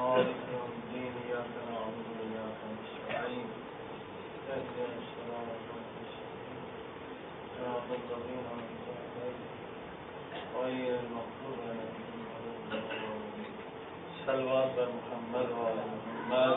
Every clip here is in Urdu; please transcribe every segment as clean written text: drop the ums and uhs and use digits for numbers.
مالك يوم الدين إياك نعبد وإياك نستعين اهدنا الصراط المستقيم صراط الذين أنعمت عليهم غير المغضوب عليهم ولا الضالين صلوات محمد وعلى محمد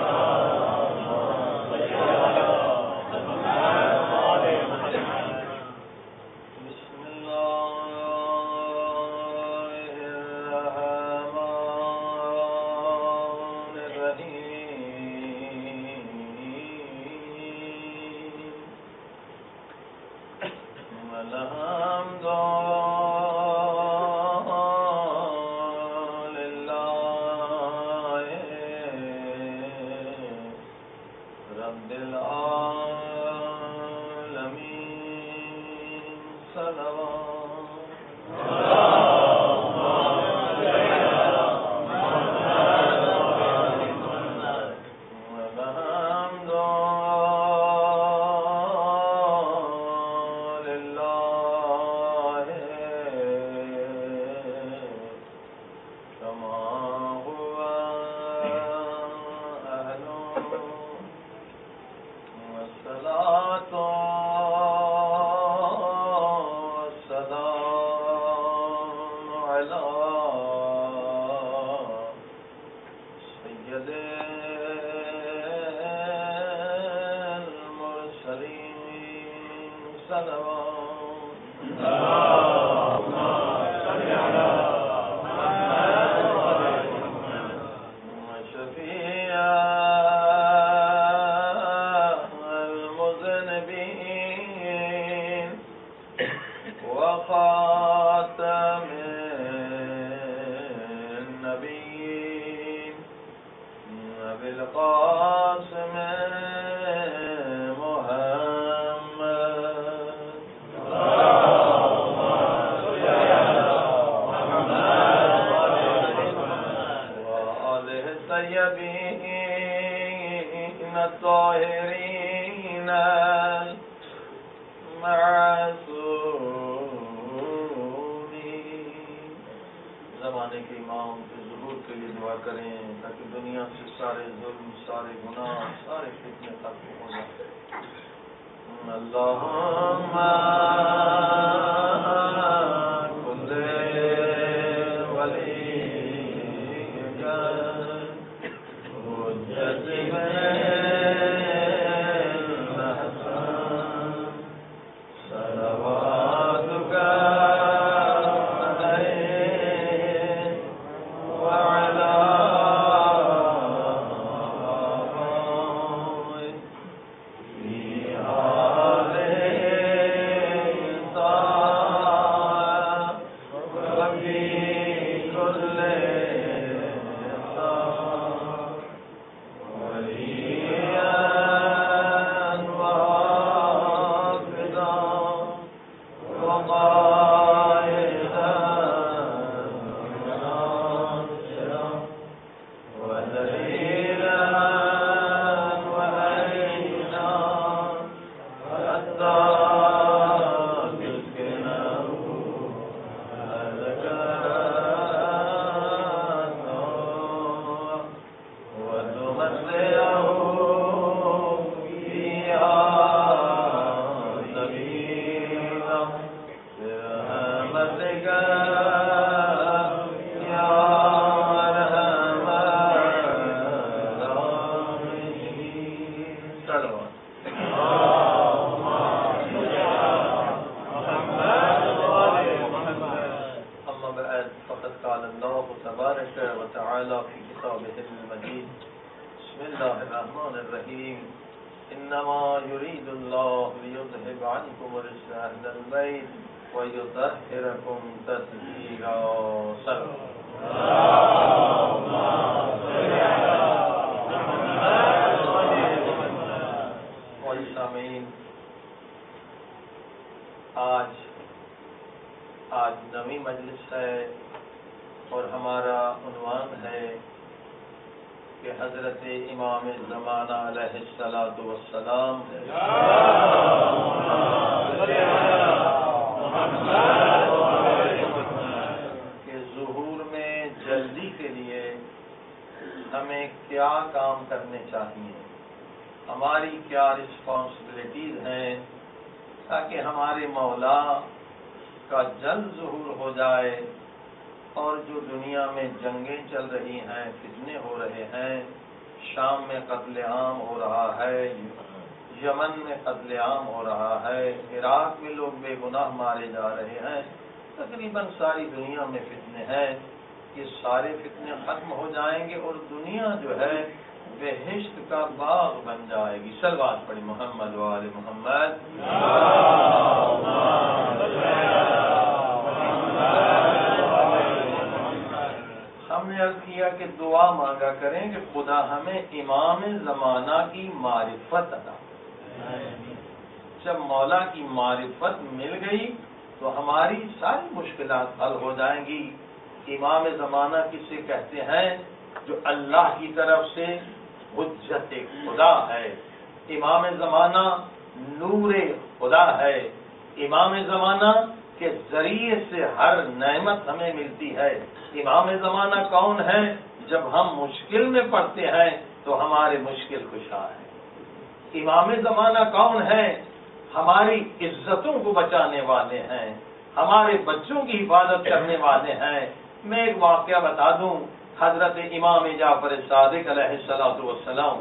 آج نویں مجلس ہے اور ہمارا عنوان ہے کہ حضرت امام زمانہ علیہ الصلاۃ والسلام کے ظہور میں جلدی کے لیے ہمیں کیا کام کرنے چاہیے، ہماری کیا رسپانسبلٹیز ہیں، تاکہ ہمارے مولا کا جلد ظہور ہو جائے اور جو دنیا میں جنگیں چل رہی ہیں، فتنے ہو رہے ہیں، شام میں قتل عام ہو رہا ہے، یمن میں قتل عام ہو رہا ہے، عراق میں لوگ بے گناہ مارے جا رہے ہیں، تقریباً ساری دنیا میں فتنے ہیں، یہ سارے فتنے ختم ہو جائیں گے اور دنیا جو ہے بہشت کا باغ بن جائے گی۔ صلوات پڑھی محمد و آل محمد۔ ہم نے عرض کیا کہ دعا مانگا کریں کہ خدا ہمیں امام زمانہ کی معرفت عطا۔ جب مولا کی معرفت مل گئی تو ہماری ساری مشکلات حل ہو جائیں گی۔ امام زمانہ کسے کہتے ہیں؟ جو اللہ کی طرف سے حجت خدا ہے، امام زمانہ نور خدا ہے، امام زمانہ کے ذریعے سے ہر نعمت ہمیں ملتی ہے۔ امام زمانہ کون ہے؟ جب ہم مشکل میں پڑتے ہیں تو ہمارے مشکل کشا ہے۔ امام زمانہ کون ہے؟ ہماری عزتوں کو بچانے والے ہیں، ہمارے بچوں کی حفاظت کرنے والے ہیں۔ میں ایک واقعہ بتا دوں، حضرت امام جعفر صادق علیہ الصلوۃ والسلام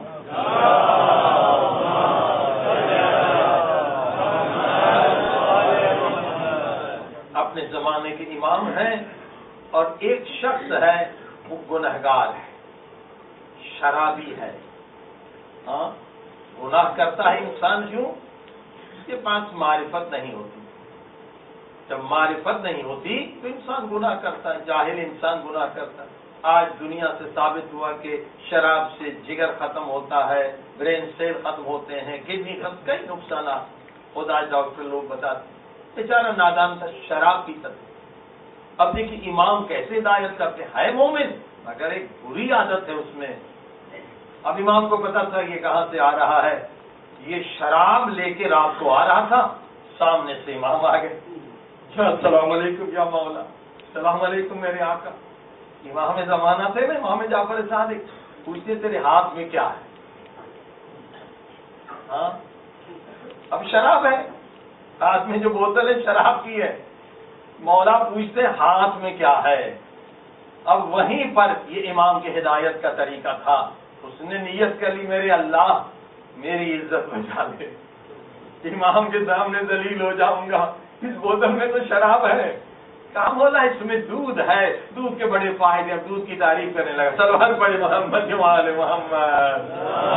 اپنے زمانے کے امام ہیں، اور ایک شخص ہے وہ گنہگار ہے، شرابی ہے، ہاں گناہ کرتا ہے انسان، کیوں؟ اس کے پاس معرفت نہیں ہوتی۔ جب معرفت نہیں ہوتی تو انسان گناہ کرتا ہے، جاہل انسان گناہ کرتا ہے۔ آج دنیا سے ثابت ہوا کہ شراب سے جگر ختم ہوتا ہے، برین سیل ختم ہوتے ہیں، کڈنی ختم، کئی نقصانات خدا ڈاکٹر لوگ بتاتے ہیں۔ بیچارہ نادان تھا، شراب پیتا تھا۔ اب دیکھیے امام کیسے ہدایت کرتے ہیں، ہے مومن مگر ایک بری عادت ہے اس میں۔ اب امام کو پتا تھا یہ کہاں سے آ رہا ہے، یہ شراب لے کے رات کو آ رہا تھا، سامنے سے امام آ گئے، السلام علیکم یا مولا، السلام علیکم میرے آقا۔ امام زمانہ تھے نا، امام جعفر صادق، پوچھتے تیرے ہاتھ میں کیا ہے؟ ہاں اب شراب ہے ہاتھ میں، جو بوتل ہے شراب کی ہے۔ مولا پوچھتے ہاتھ میں کیا ہے؟ اب وہیں پر یہ امام کے ہدایت کا طریقہ تھا، اس نے نیت کر لی میرے اللہ میری عزت بچا لے، امام کے سامنے ذلیل ہو جاؤں گا، اس بوتل میں تو شراب ہے۔ کہا مولا اس میں دودھ ہے، دودھ کے بڑے فائدے، اب دودھ کی تعریف کرنے لگا، صلوات پڑھے محمد و آل محمد۔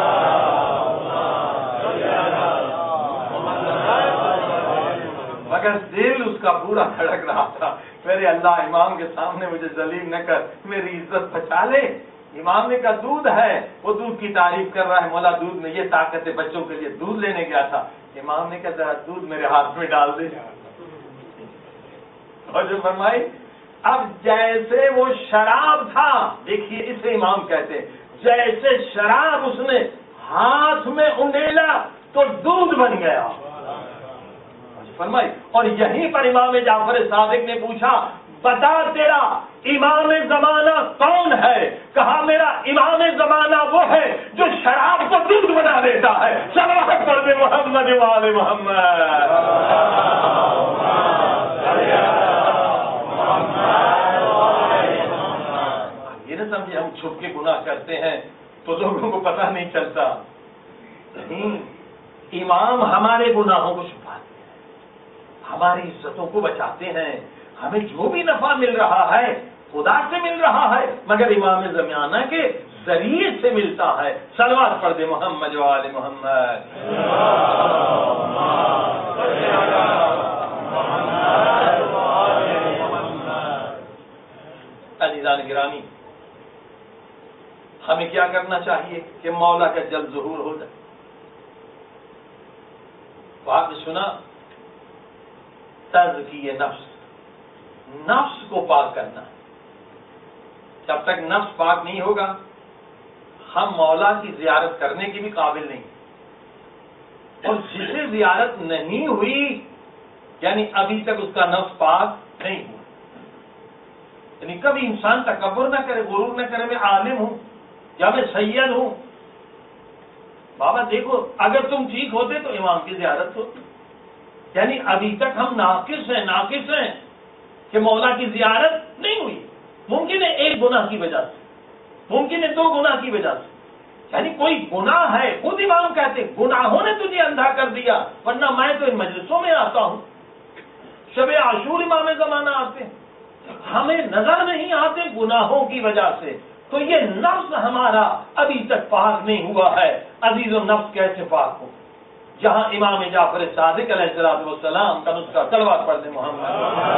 مگر دل اس کا پورا دھڑک رہا تھا، میرے اللہ امام کے سامنے مجھے ذلیل نہ کر، میری عزت بچا لے۔ امام نے کہا دودھ ہے، وہ دودھ کی تعریف کر رہا ہے، مولا دودھ میں یہ طاقت ہے، بچوں کے لیے دودھ لینے گیا تھا۔ امام نے کہا ذرا دودھ میرے ہاتھ میں ڈال دے، اور جو فرمائی اب جیسے وہ شراب تھا، دیکھیے اسے امام کہتے ہیں، جیسے شراب اس نے ہاتھ میں انڈیلا تو دودھ بن گیا، فرمائی۔ اور یہیں پر امام جعفر صادق نے پوچھا بتا تیرا امام زمانہ کون ہے؟ کہا میرا امام زمانہ وہ ہے جو شراب کو دودھ بنا دیتا ہے۔ صلوات پڑھ دے محمد و آل محمد۔ یہ نہ سمجھے ہم چھپ کے گناہ کرتے ہیں تو لوگوں کو پتہ نہیں چلتا، نہیں، امام ہمارے گناہوں کو چھپاتے ہیں، ہماری عزتوں کو بچاتے ہیں۔ ہمیں جو بھی نفع مل رہا ہے خدا سے مل رہا ہے، مگر امام زمانہ کے ذریعے سے ملتا ہے۔ صلوات پڑھ دے محمد و آل محمد۔ عزیزان گرامی، ہمیں کیا کرنا چاہیے کہ مولا کا جلد ظہور ہو جائے؟ تو آپ نے سنا تزکیہ نفس، نفس کو پاک کرنا۔ جب تک نفس پاک نہیں ہوگا ہم مولا کی زیارت کرنے کے بھی قابل نہیں، اور جسے زیارت نہیں ہوئی یعنی ابھی تک اس کا نفس پاک نہیں ہوا۔ یعنی کبھی انسان تکبر نہ کرے، غرور نہ کرے میں عالم ہوں، یا میں سید ہوں. بابا دیکھو اگر تم ٹھیک ہوتے تو امام کی زیارت ہوتی. یعنی ابھی تک ہم ناقص ہیں کہ مولا کی زیارت نہیں ہوئی. ممکن ہے ایک گناہ کی وجہ سے, ممکن ہے 2 گناہ کی وجہ سے, یعنی کوئی گناہ ہے. خود امام کہتے گناہوں نے تجھے اندھا کر دیا, ورنہ میں تو ان مجلسوں میں آتا ہوں. شب عاشور امام زمانہ آتے ہیں, ہمیں نظر نہیں آتے گناہوں کی وجہ سے. تو یہ نفس ہمارا ابھی تک پاک نہیں ہوا ہے. عزیز و نفس کیسے پاک ہو؟ جہاں امام جعفر صادق علیہ السلام کا نسخہ تلوار پڑھ دیں محمد.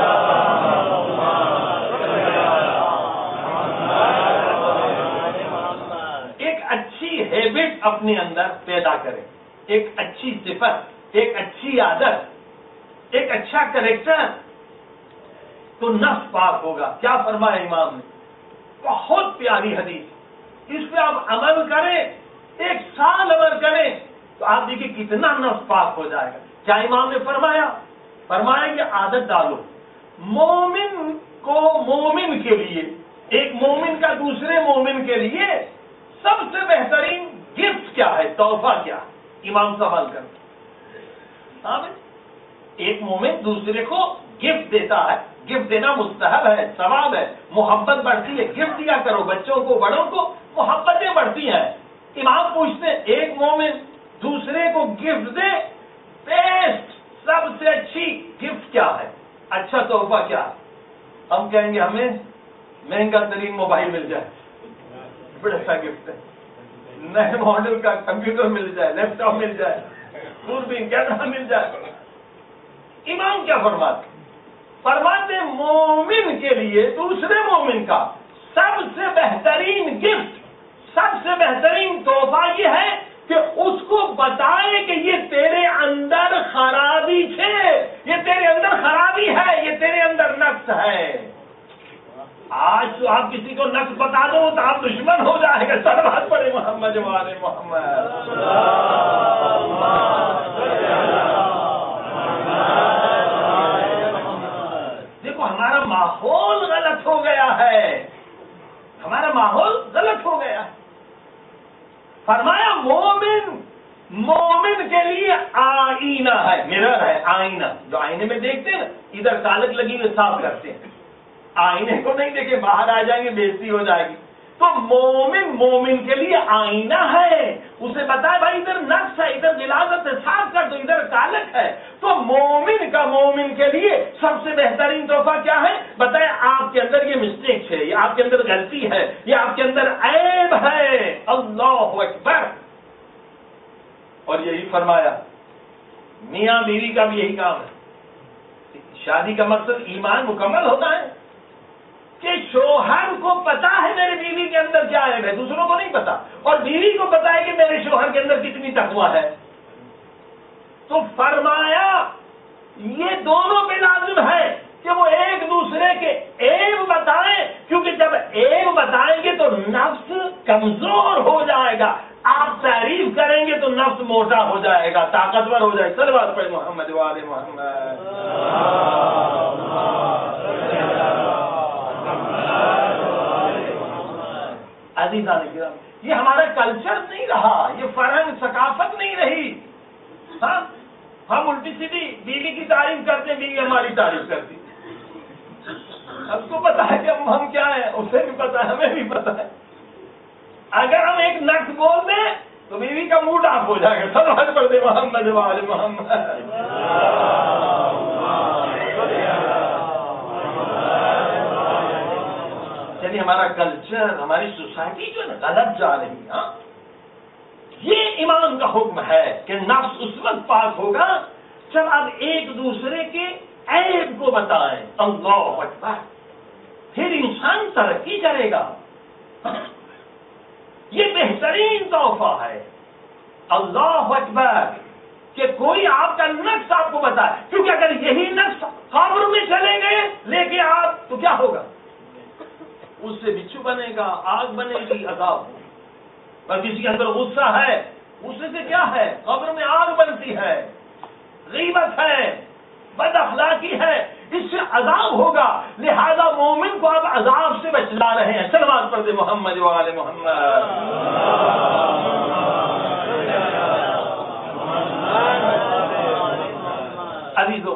ایک اچھی ہیبٹ اپنے اندر پیدا کریں, ایک اچھی صفت, ایک اچھی عادت, ایک اچھا کریکٹر, تو نفس پاک ہوگا. کیا فرمایا امام نے؟ بہت پیاری حدیث, اس پہ آپ عمل کریں, 1 سال عمل کریں تو آپ دیکھیں کتنا نفس پاک ہو جائے گا. کیا امام نے فرمایا کہ عادت ڈالو. مومن کو مومن کے لیے, ایک مومن کا دوسرے مومن کے لیے سب سے بہترین گفٹ کیا ہے, تحفہ کیا ہے؟ امام سوال کرتے. ایک مومن دوسرے کو گفٹ دیتا ہے. گفٹ دینا مستحب ہے, ثواب ہے, محبت بڑھتی ہے. گفٹ دیا کرو, بچوں کو بڑوں کو محبتیں بڑھتی ہیں. امام پوچھتے ایک مومن دوسرے کو گفٹ دے, بیسٹ سب سے اچھی گفٹ کیا ہے, اچھا تحفہ کیا ہے؟ ہم کہیں گے ہمیں مہنگا ترین موبائل مل جائے, بڑا اچھا گفٹ ہے. نئے ماڈل کا کمپیوٹر مل جائے, لیپ ٹاپ مل جائے, دوربین کیمرہ مل جائے. امام کیا فرماتے مومن کے لیے دوسرے مومن کا سب سے بہترین گفٹ, سب سے بہترین تحفہ یہ ہے کہ اس کو بتائے کہ یہ تیرے اندر خرابی ہے, یہ تیرے اندر خرابی ہے, یہ تیرے اندر نقص ہے. آج تو آپ کسی کو نقص بتا دو تو آپ دشمن ہو جائے گا. صلوات پڑھے محمد والے محمد. دیکھو ہمارا ماحول غلط ہو گیا ہے, ہمارا ماحول غلط ہو گیا ہے. فرمایا مومن کے لیے آئینہ ہے, مرر ہے, آئینہ. جو آئینے میں دیکھتے ہیں نا, ادھر کالک لگی ہوئی صاف کرتے ہیں, آئینے کو نہیں دیکھے باہر آ جائیں گے بےزتی ہو جائے گی. تو مومن کے لیے آئینہ ہے, اسے بتائے بھائی ادھر نقص ہے, ادھر غلاظت ہے, صاف کر دو, ادھر کالک ہے. تو مومن کے لیے سب سے بہترین تحفہ کیا ہے؟ بتائے آپ کے اندر یہ مسٹیک ہے, یہ آپ کے اندر غلطی ہے, یہ آپ کے اندر عیب ہے. اللہ اکبر. اور یہی فرمایا میاں بیوی کا بھی یہی کام ہے. شادی کا مقصد ایمان مکمل ہونا ہے کہ شوہر کو پتا ہے میرے بیوی کے اندر کیا عیب ہے, دوسروں کو نہیں پتا, اور بیوی کو پتا ہے کہ میرے شوہر کے اندر کتنی تقویٰ ہے. تو فرمایا یہ دونوں پہ لازم ہے کہ وہ ایک دوسرے کے عیب بتائیں, کیونکہ جب عیب بتائیں گے تو نفس کمزور ہو جائے گا. آپ تعریف کریں گے تو نفس موٹا ہو جائے گا, طاقتور ہو جائے گا. صلوات پڑھیں محمد وآل محمد. عزیزان کرام, یہ ہمارا کلچر نہیں رہا, یہ فرہنگ ثقافت نہیں رہی. ہاں ہم الٹی سیدھی بیوی کی تعریف کرتے ہیں, بیوی ہماری تعریف کرتی. ہم کو پتا ہے کہ ہم کیا ہیں, اسے بھی پتا ہے, ہمیں بھی پتا ہے. اگر ہم ایک نقص بول دیں تو بیوی کا موڈ آف ہو جائے گا. صلوات پڑھ دے محمد وآل محمد. یعنی ہمارا کلچر, ہماری سوسائٹی جو ہے نا غلط جا رہی ہے. ہاں یہ ایمان کا حکم ہے کہ نفس اس وقت پاک ہوگا جب آپ ایک دوسرے کے عیب کو بتائیں. اللہ اکبر. پھر انسان ترقی کرے گا. یہ بہترین تحفہ ہے. اللہ اکبر. کہ کوئی آپ کا نقص آپ کو بتائے, کیونکہ اگر یہی نقص قبر میں چلے گئے لے کے آپ, تو کیا ہوگا؟ اس سے بچھو بنے گا, آگ بنے گی, عذاب. اور کسی کے اندر غصہ ہے, غصے سے کیا ہے؟ قبر میں آگ بنتی ہے. غیبت ہے, بد اخلاقی ہے, اس سے عذاب ہوگا، لہذا مومن کو آپ عذاب سے بچا رہے ہیں. صلوات پڑھ دے محمد و آل محمد. عزیزو،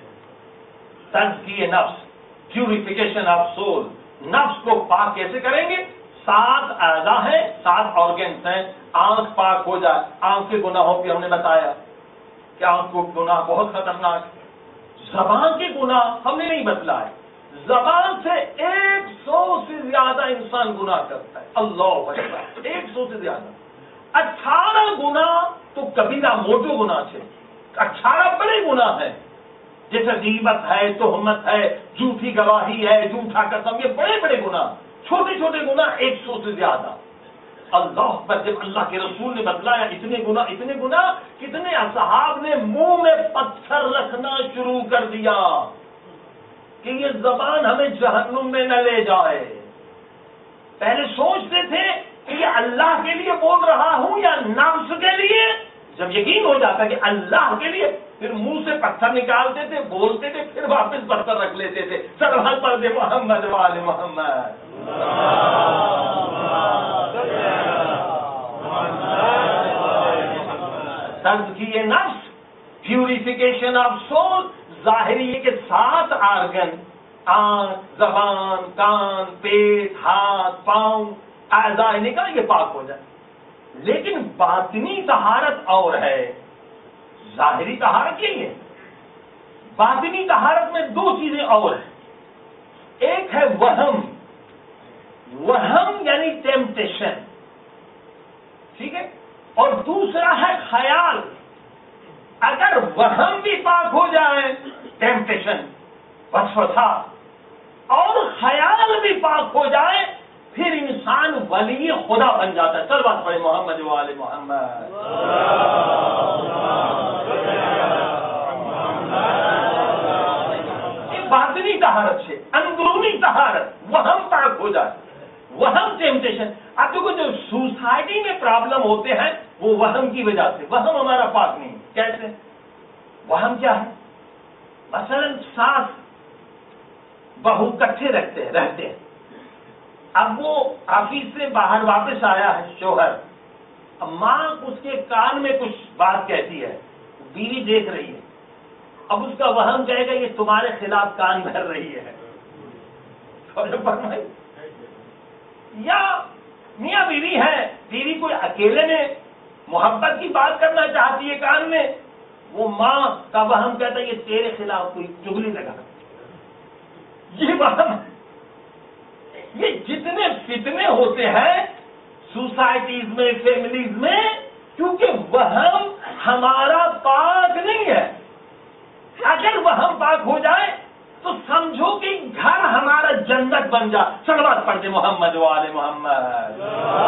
تزکیہ نفس، پیوریفیکیشن آف سول، نفس کو پاک کیسے کریں گے؟ 7 اعضاء ہیں، 7 آرگنس ہیں. آنکھ پاک ہو جائے، آنکھ کے گناہوں پہ ہم نے بتایا کہ آنکھ کو گناہ بہت خطرناک ہے. زبان کے گناہ ہم نے نہیں بتلائے. زبان سے 100 سے زیادہ انسان گناہ کرتا ہے. اللہ اکبر، 100 سے زیادہ. 18 گناہ تو کبیرہ موٹو گناہ تھے، 18 بڑے گناہ ہیں، جیسے غیبت ہے، تہمت ہے، جھوٹی گواہی ہے، جھوٹا قسم، یہ بڑے بڑے گناہ. چھوٹے چھوٹے گناہ 100 سے زیادہ. اللہ پر جب اللہ کے رسول نے بتلایا اتنے گناہ، کتنے اصحاب نے منہ میں پتھر رکھنا شروع کر دیا کہ یہ زبان ہمیں جہنم میں نہ لے جائے. پہلے سوچتے تھے کہ یہ اللہ کے لیے بول رہا ہوں یا نفس کے لیے. جب یقین ہو جاتا کہ اللہ کے لیے، پھر منہ سے پتھر نکالتے تھے، بولتے تھے، پھر واپس پتھر رکھ لیتے تھے. صلوات پڑھ دے محمد و آل محمد. تزکیہ نفس، پیوریفیکیشن آف سول. ظاہری ہے کہ 7 آرگن، آنکھ، زبان، کان، پیٹ، ہاتھ، پاؤں، اعضاء نکاح، یہ پاک ہو جائے. لیکن باطنی طہارت اور ہے، ظاہری طہارت یہی ہے. باطنی طہارت میں 2 چیزیں اور ہیں. ایک ہے وہم یعنی ٹیمپٹیشن، ٹھیک ہے، اور دوسرا ہے خیال. اگر وہم بھی پاک ہو جائے، ٹیمپٹیشن، وسوسہ، اور خیال بھی پاک ہو جائے، پھر انسان ولی خدا بن جاتا ہے. صلوات پڑھے محمد و آل محمد. یہ باطنی طہارت سے، اندرونی طہارت، وہم پاک ہو جائے. وہم ٹیمپٹیشن. آپ دیکھو جو سوسائٹی میں پرابلم ہوتے ہیں وہ وہم کی وجہ سے. وہم ہمارا پاک نہیں. کیسے وہم کیا ہے؟ مثلا ساس بہو کٹھے رہتے ہیں. اب وہ آفس سے باہر واپس آیا ہے شوہر، اب ماں اس کے کان میں کچھ بات کہتی ہے، بیوی دیکھ رہی ہے. اب اس کا وہم کہے گا یہ تمہارے خلاف کان بھر رہی ہے. یا میاں بیوی ہے، بیوی کوئی اکیلے میں محبت کی بات کرنا چاہتی ہے کان میں، وہ ماں کا وہم کہتا ہے یہ تیرے خلاف کوئی چغلی لگا. یہ وہم. یہ جتنے فتنے ہوتے ہیں سوسائٹیز میں، فیملیز میں، کیونکہ وہم ہمارا پاک نہیں ہے. اگر وہم پاک ہو جائے تو سمجھو کہ گھر ہمارا جنت بن جائے. صلوات پڑھ دے محمد و آل محمد.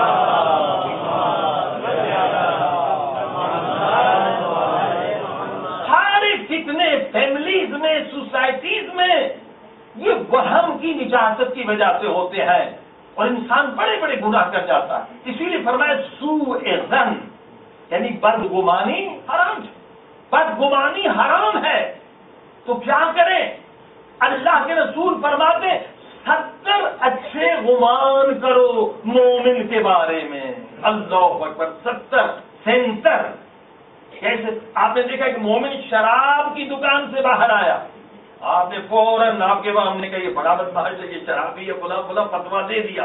سارے فتنے فیملیز میں، سوسائٹیز میں، یہ وہم کی نجاست کی وجہ سے ہوتے ہیں اور انسان بڑے بڑے گناہ کر جاتا ہے. اسی لیے فرمایا سوء ظن یعنی بدگمانی حرام. بدگمانی حرام ہے تو کیا کریں؟ اللہ کے رسول فرماتے 70 اچھے گمان کرو مومن کے بارے میں. اللہ اکبر. 70 سینٹر. کیسے؟ آپ نے دیکھا کہ مومن شراب کی دکان سے باہر آیا، آپ نے فوراً آپ کے ہم نے کہا یہ بڑا بدمعاش ہے، یہ شرابی ہے، بلا بلا فتوا دے دیا.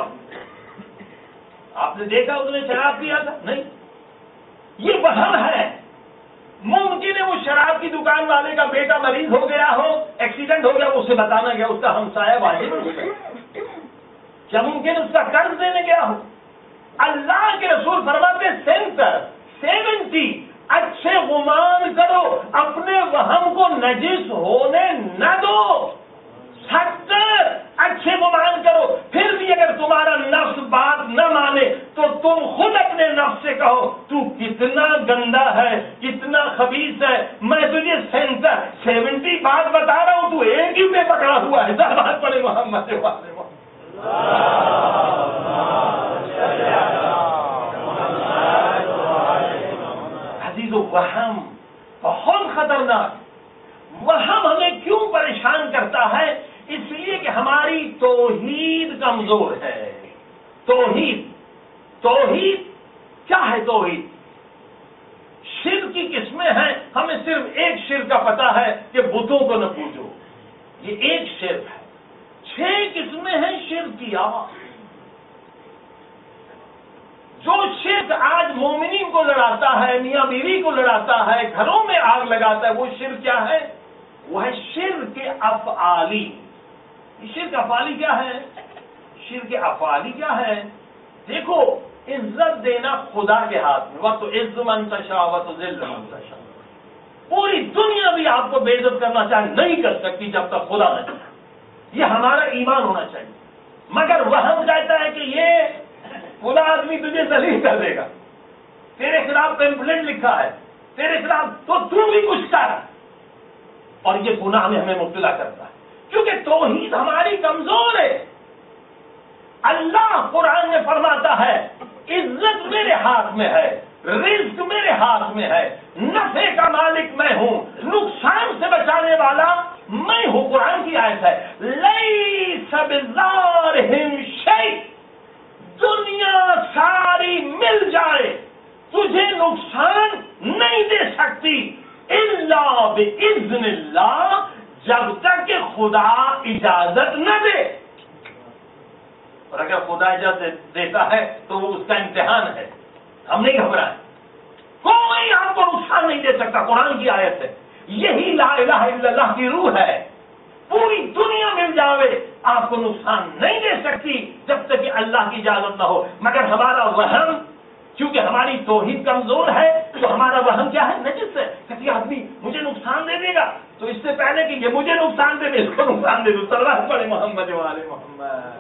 آپ نے دیکھا اس نے شراب پیا تھا؟ نہیں. یہ وہم ہے. ممکن ہے وہ شراب کی دکان والے کا بیٹا مریض ہو گیا ہو، ایکسیڈنٹ ہو گیا، اسے بتانا گیا، اس کا ہمسایہ واجب ہو گیا. کیا ممکن اس کا قرض دینے گیا ہو؟ اللہ کے رسول فرماتے 70 اچھے گمان کرو، اپنے وہم کو نجس ہونے نہ دو. 70 اچھے گمان کرو. پھر بھی اگر تمہارا نفس بات نہ مانے تو تم خود اپنے نفس سے کہو تو کتنا گندا ہے، کتنا خبیث ہے. میں تجھے 70 بات بتا رہا ہوں، تو ایک ہی میں پکڑا ہوا ہے. بات پڑے محمد. وہم بہت خطرناک. وہم ہمیں کیوں پریشان کرتا کرتا ہے؟ اس لیے کہ ہماری توحید کمزور ہے. توحید کیا ہے؟ توحید شرک کی قسمیں ہیں. ہمیں صرف ایک شرک کا پتہ ہے کہ بتوں کو نہ پوجو، یہ ایک شرک ہے. 6 قسمیں ہیں شرک کی. جو شرک آج مومنین کو لڑاتا ہے، میاں بیوی کو لڑاتا ہے، گھروں میں آگ لگاتا ہے، وہ شرک کیا ہے؟ وہ ہے شرک افعالی. شرک افعالی کیا ہے؟ شرک افعالی کیا ہے؟ دیکھو، عزت دینا خدا کے ہاتھ میں. وقت عز من تشاء و تذل من تشاء. پوری دنیا بھی آپ کو بے عزت کرنا چاہے نہیں کر سکتی جب تک خدا نہ چاہے. یہ ہمارا ایمان ہونا چاہیے. مگر وہم کہتا ہے کہ یہ خدا آدمی تجھے ذلیل کر دے گا، تیرے خلاف کمپلینٹ لکھا ہے، تیرے خلاف تو بھی کچھ کر. اور یہ گناہ میں ہمیں مبتلا کرتا ہے کیونکہ توحید ہماری کمزور ہے. اللہ قرآن میں فرماتا ہے عزت میرے ہاتھ میں ہے، رزق میرے ہاتھ میں ہے، نفع کا مالک میں ہوں، نقصان سے بچانے والا میں ہوں. قرآن کی آیت ہے لیس بضارہم شیء. دنیا ساری مل جائے تجھے نقصان نہیں دے سکتی الا باذن اللہ، جب تک کہ خدا اجازت نہ دے. اور اگر خدا اجازت دیتا ہے تو وہ اس کا امتحان ہے. ہم نہیں گھبرائیں، کوئی آپ کو نقصان نہیں دے سکتا. قرآن کی آیت ہے. یہی لا الہ الا اللہ کی روح ہے. پوری دنیا مل جاوے آپ کو نقصان نہیں دے سکتی جب تک کہ اللہ کی اجازت نہ ہو. مگر ہمارا وہم، کیونکہ ہماری توحید کمزور ہے تو ہمارا وہم کیا ہے؟ نجس ہے. کسی آدمی مجھے نقصان دے دے گا تو اس سے پہلے کہ یہ مجھے نقصان دے دے اس کو نقصان دے دو. صلوات پڑھے محمد والے محمد.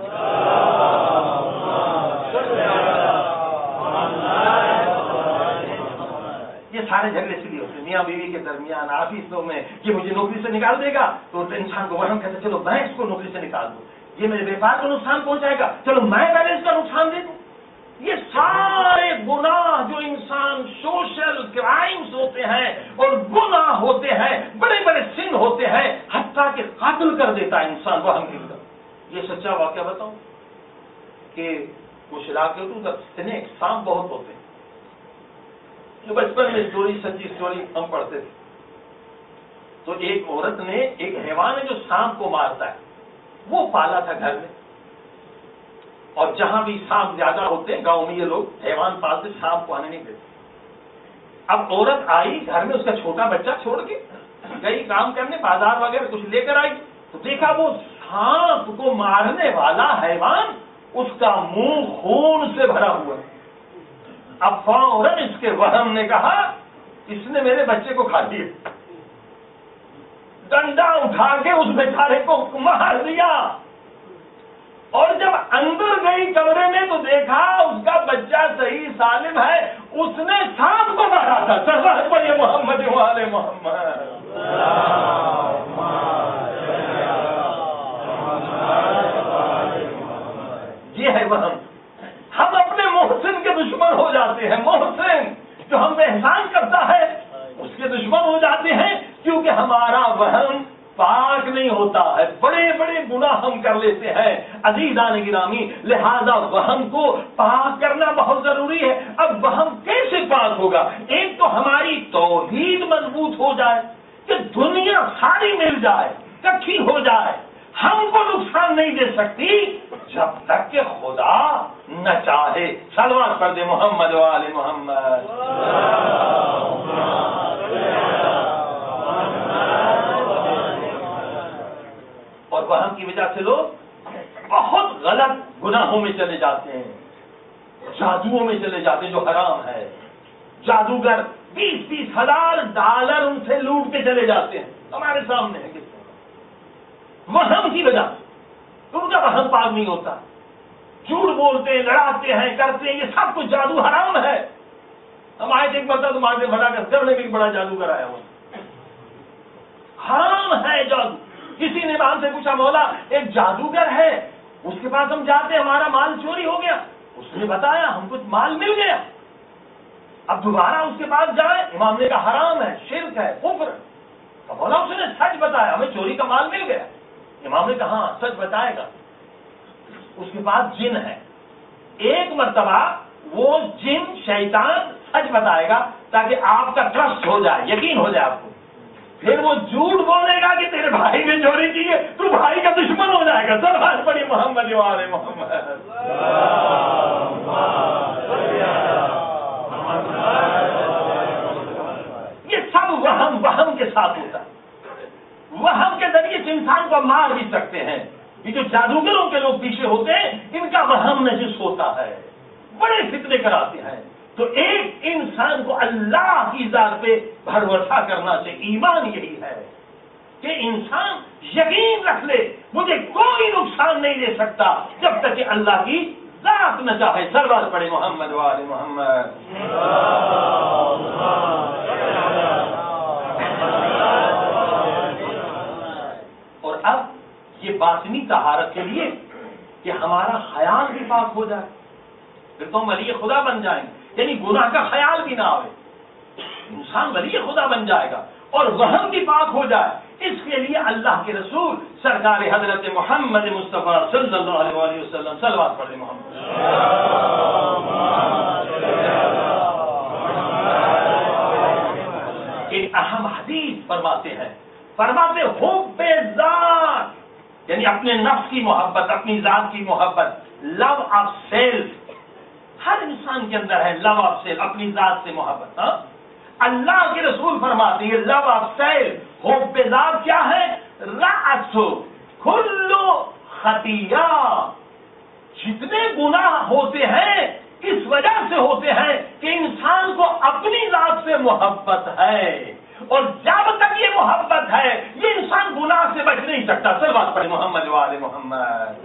یہ سارے جھگڑے اس لیے ہوتے ہیں میاں بیوی کے درمیان، آفسوں میں. یہ مجھے نوکری سے نکال دے گا تو انسان کو وہم کہتے چلو میں اس کو نوکری سے نکال دوں. یہ میرے بیپار کو نقصان پہنچائے گا، چلو میں پہلے اس کا نقصان دے دوں. یہ سارے گناہ جو انسان سوشل کرائمز ہوتے ہیں اور گناہ ہوتے ہیں، بڑے بڑے سن ہوتے ہیں، حتیٰ کہ قتل کر دیتا ہے انسان وہم کے اندر. یہ سچا واقعہ بتاؤں کہ کچھ علاقے تو سانپ بہت ہوتے ہیں. بچپن میں اسٹوری، سچی اسٹوری ہم پڑھتے تھے. تو ایک عورت نے ایک حیوان ہے جو سانپ کو مارتا ہے وہ پالا تھا گھر میں. اور جہاں بھی سانپ زیادہ ہوتے ہیں گاؤں میں یہ لوگ حیوان پالتے، سانپ کو آنے نہیں دیتے. اب عورت آئی گھر میں، اس کا چھوٹا بچہ چھوڑ کے گئی کام کرنے، بازار وغیرہ کچھ لے کر آئی تو دیکھا وہ سانپ کو مارنے والا حیوان اس کا منہ خون سے بھرا ہوا ہے. اب فوراً اس کے وہم نے کہا اس نے میرے بچے کو کھا دیا. ڈنڈا اٹھا کے اس بیچارے کو مار دیا. اور جب اندر گئی کمرے میں تو دیکھا اس کا بچہ صحیح سالم ہے، اس نے سانپ کو مارا تھا. سرور پر یہ محمد والے محمد. یہ ہے وہم. ہم اپنے محسن کے دشمن ہو جاتے ہیں. محسن جو ہم پہ احسان کرتا ہے اس کے دشمن ہو جاتے ہیں کیونکہ ہمارا وہم پاک نہیں ہوتا ہے. بڑے بڑے گناہ ہم کر لیتے ہیں عزیزان گرامی. لہذا وہم کو پاک کرنا بہت ضروری ہے. اب وہم کیسے پاک ہوگا؟ ایک تو ہماری توحید مضبوط ہو جائے کہ دنیا ساری مل جائے، اکٹھی ہو جائے، ہم کو نقصان نہیں دے سکتی جب تک کہ خدا نہ چاہے. صلوات پڑھ دے محمد والے محمد. اور وہم کی وجہ سے لوگ بہت غلط گناہوں میں چلے جاتے ہیں، جادوؤں میں چلے جاتے ہیں جو حرام ہے. جادوگر 20-20 ہزار ڈالر ان سے لوٹ کے چلے جاتے ہیں، ہمارے سامنے ہے. وہم کی وجہ سے ان کا وہم پاک نہیں ہوتا. جھوٹ بولتے ہیں، لڑاتے ہیں، کرتے ہیں، یہ سب کچھ جادو حرام ہے. ہم آئے تھے ایک مرتبہ تو مارنے بھڑا کر گھر میں بھی بڑا جادوگر آیا ہوا. حرام ہے جادو. کسی نے وہاں سے پوچھا مولا ایک جادوگر ہے اس کے پاس ہم جاتے ہیں، ہمارا مال چوری ہو گیا. اس نے بتایا ہم کچھ مال مل گیا. اب دوبارہ اس کے پاس جائیں، امام نے کہا حرام ہے، شرک ہے، کفر. تو مولا اس نے سچ بتایا ہمیں چوری کا مال مل گیا. امام نے کہا سچ بتائے گا. اس کے بعد جن ہے. ایک مرتبہ وہ جن شیطان سچ بتائے گا تاکہ آپ کا ٹرسٹ ہو جائے, یقین ہو جائے آپ کو. پھر وہ جھوٹ بولے گا کہ تیرے بھائی نے چوری کی ہے, تو بھائی کا دشمن ہو جائے گا. سب آج پڑی محمد وآل محمد. یہ سب وہم کے ساتھ ہوتا ہے. وہم کے ذریعے سے انسان کو مار بھی سکتے ہیں. یہ جو جادوگروں کے لوگ پیچھے ہوتے ہیں ان کا وہم نجس ہوتا ہے, بڑے فتنے کراتے ہیں. تو ایک انسان کو اللہ کی ذات پہ بھروسہ کرنا چاہیے. ایمان یہی ہے کہ انسان یقین رکھ لے مجھے کوئی نقصان نہیں دے سکتا جب تک کہ اللہ کی ذات نہ چاہے. سرور پڑے محمد وآل محمد. اور اب یہ باطنی طہارت کے لیے کہ ہمارا خیال بھی پاک ہو جائے, پھر تو ہم ولی خدا بن جائیں گے. یعنی گناہ کا خیال بھی نہ آئے, انسان ولی خدا بن جائے گا اور وہم بھی پاک ہو جائے. اس کے لیے اللہ کے رسول سرکار حضرت محمد مصطفیٰ صلی اللہ علیہ وسلم صلوات پڑھیں محمد. ایک اہم حدیث فرماتے حب ذات, یعنی اپنے نفس کی محبت, اپنی ذات کی محبت. لو آف سیلف ہر انسان کے اندر ہے, لو آف سیلف, اپنی ذات سے محبت. اللہ کے رسول فرماتے ہیں لو آف سیلف, حب ذات کیا ہے؟ رأس کل خطیہ. جتنے گناہ ہوتے ہیں اس وجہ سے ہوتے ہیں کہ انسان کو اپنی ذات سے محبت ہے, اور جب تک یہ محبت ہے یہ انسان گناہ سے بچ نہیں سکتا. صلوات پڑھیں محمد وآل محمد.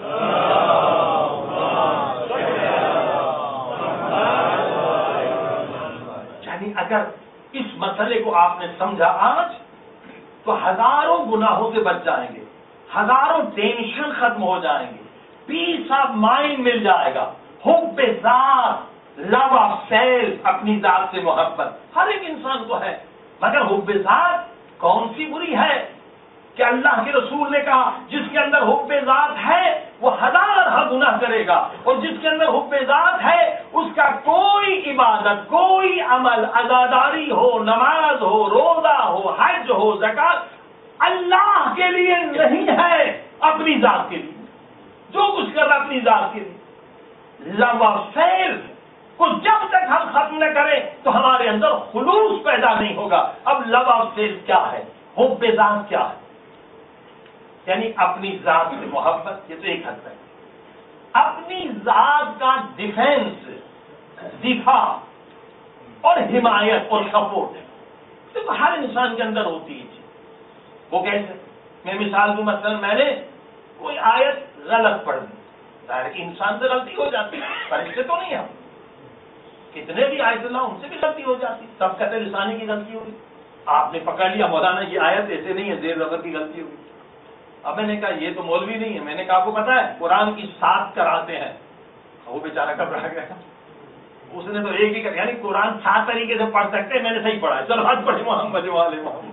یعنی اگر اس مسئلے کو آپ نے سمجھا آج تو ہزاروں گناہوں سے بچ جائیں گے, ہزاروں ٹینشن ختم ہو جائیں گے, پیس آف مائنڈ مل جائے گا. حب ذات, لو آف سیلف, اپنی ذات سے محبت ہر ایک انسان کو ہے. مگر حب ذات کون سی بری ہے کہ اللہ کے رسول نے کہا جس کے اندر حب ذات ہے وہ ہزار گناہ کرے گا, اور جس کے اندر حب ذات ہے اس کا کوئی عبادت, کوئی عمل, عزاداری ہو, نماز ہو, روزہ ہو, حج ہو, زکات, اللہ کے لیے نہیں ہے, اپنی ذات کے لیے. جو کچھ کر رہا اپنی ذات کے لیے. لو آف سیلف کو جب تک ہم ختم نہ کریں تو ہمارے اندر خلوص پیدا نہیں ہوگا. اب لو آف سیلف کیا ہے, حب ذات کیا ہے؟ یعنی اپنی ذات سے محبت. یہ تو ایک حد تک اپنی ذات کا ڈیفینس, دفاع اور حمایت اور سپورٹ تو ہر انسان کے اندر ہوتی ہے. وہ کیسے؟ میں مثال دوں, مثلا میں نے کوئی آیت غلط پڑھ دی, ظاہر انسان سے غلطی ہو جاتی ہے, فرشتے تو نہیں ہم, کتنے بھی آیت اللہ ان سے بھی غلطی ہو جاتی, سب کہتے ہیں لسانی کی غلطی ہوگی. آپ نے پکڑ لیا مولانا یہ آیت ایسے نہیں ہے, زیر زبر کی غلطی ہوگی. اب میں نے کہا یہ تو مولوی نہیں ہے, میں نے کہا آپ کو پتا ہے قرآن کی 7 کراتے ہیں. وہ بیچارہ گھبرا گیا, اس نے تو ایک ہی کر, یعنی قرآن 7 طریقے سے پڑھ سکتے ہیں, میں نے صحیح پڑھا ہے. چلو آج پڑھے محمد وآل محمد.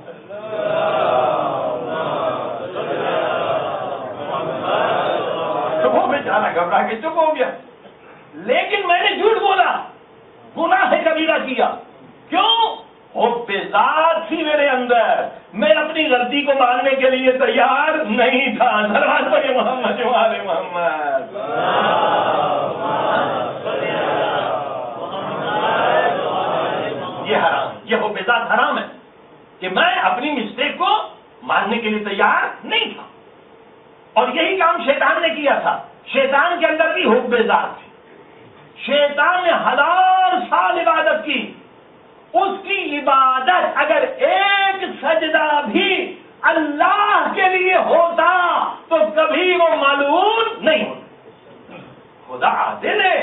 تو وہ بیچارہ گھبرا کے چپ ہو گیا. لیکن میں نے جھوٹ بولا, گناہ کبیرہ کیا. کیوں؟ حب ذات تھی میرے اندر, میں اپنی غلطی کو ماننے کے لیے تیار نہیں تھا. سلوات پڑھیں محمد وآل محمد. یہ حرام, یہ حب ذات حرام ہے کہ میں اپنی مسٹیک کو ماننے کے لیے تیار نہیں تھا. اور یہی کام شیطان نے کیا تھا. شیطان کے اندر بھی حب ذات تھی. شیطان نے 1000 سال عبادت کی, اس کی عبادت اگر ایک سجدہ بھی اللہ کے لیے ہوتا تو کبھی وہ ملعون نہیں ہوتا. خدا عادل ہے,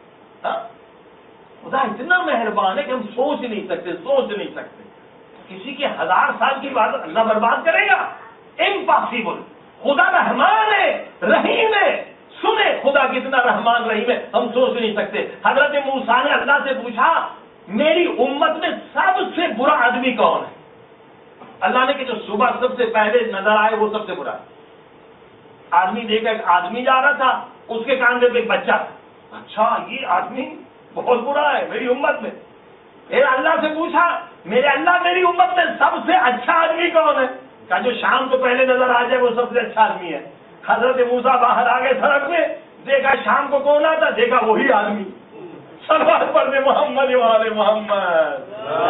خدا اتنا مہربان ہے کہ ہم سوچ نہیں سکتے. کسی کے 1000 سال کی عبادت اللہ برباد کرے گا؟ امپاسبل. خدا رحمان ہے, رحیم ہے. سنے خدا کتنا رحمان رحیم ہے, ہم سوچ نہیں سکتے. حضرت موسیٰ نے اللہ سے پوچھا میری امت میں سب سے برا آدمی کون ہے؟ اللہ نے کہ جو صبح سب سے پہلے نظر آئے وہ سب سے برا ہے. آدمی دیکھا ایک آدمی جا رہا تھا، اس کے کاندھے پہ ایک بچہ تھا، اچھا یہ آدمی بہت برا ہے میری امت میں. پھر اللہ سے پوچھا میرے اللہ میری امت میں سب سے اچھا آدمی کون ہے؟ کہا جو شام کو پہلے نظر آ جائے وہ سب سے اچھا آدمی ہے. حضرت موسیٰ باہر آ گئے سڑک میں، دیکھا شام کو کون آتا، دیکھا وہی آدمی. صلوات پڑھ دے محمد والے محمد.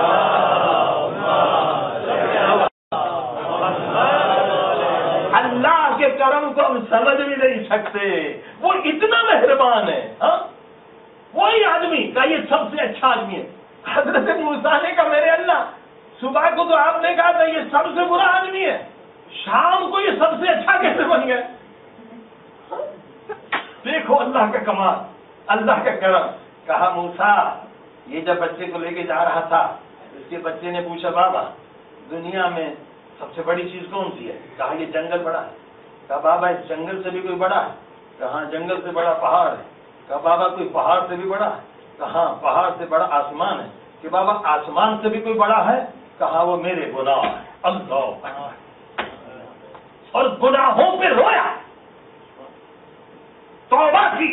اللہ کے کرم کو ہم سمجھ بھی نہیں سکتے، وہ اتنا مہربان ہے. ہاں وہی آدمی کا یہ سب سے اچھا آدمی ہے. حضرت موسیٰ نے کہا میرے اللہ صبح کو تو آپ نے کہا تھا یہ سب سے برا آدمی ہے، شام کو یہ سب سے اچھا کیسے بن گئے؟ دیکھو اللہ کا کمال، اللہ کا کرم. کہا موسیٰ یہ جب بچے کو لے کے جا رہا تھا، اس کے بچے نے پوچھا بابا دنیا میں سب سے بڑی چیز کون سی ہے؟ کہا یہ جنگل بڑا ہے. کہا بابا اس جنگل سے بھی کوئی بڑا ہے؟ کہا جنگل سے بڑا پہاڑ ہے. کہا بابا کوئی پہاڑ سے بھی بڑا ہے؟ کہا پہاڑ سے بڑا آسمان ہے. کہ بابا آسمان سے بھی کوئی بڑا ہے؟ کہا وہ میرے گناہ ہے. اللہ اور گناہوں پہ رویا، توبہ کی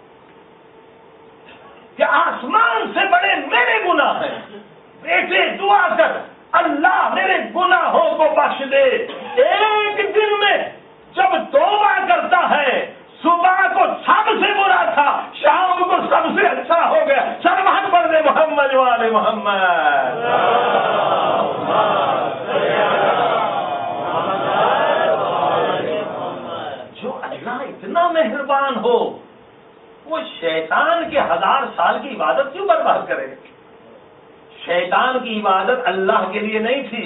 کہ آسمان سے بڑے میرے گناہ ہیں. بیٹے دعا کر اللہ میرے گناہوں کو بخش دے. ایک دن میں جب توبہ کرتا ہے، صبح کو سب سے برا تھا، شام کو سب سے اچھا ہو گیا. سلمان پڑھ دے محمد والے محمد. جو اللہ اتنا مہربان ہو وہ شیطان کے 1000 سال کی عبادت کیوں برباد کرے؟ شیطان کی عبادت اللہ کے لیے نہیں تھی،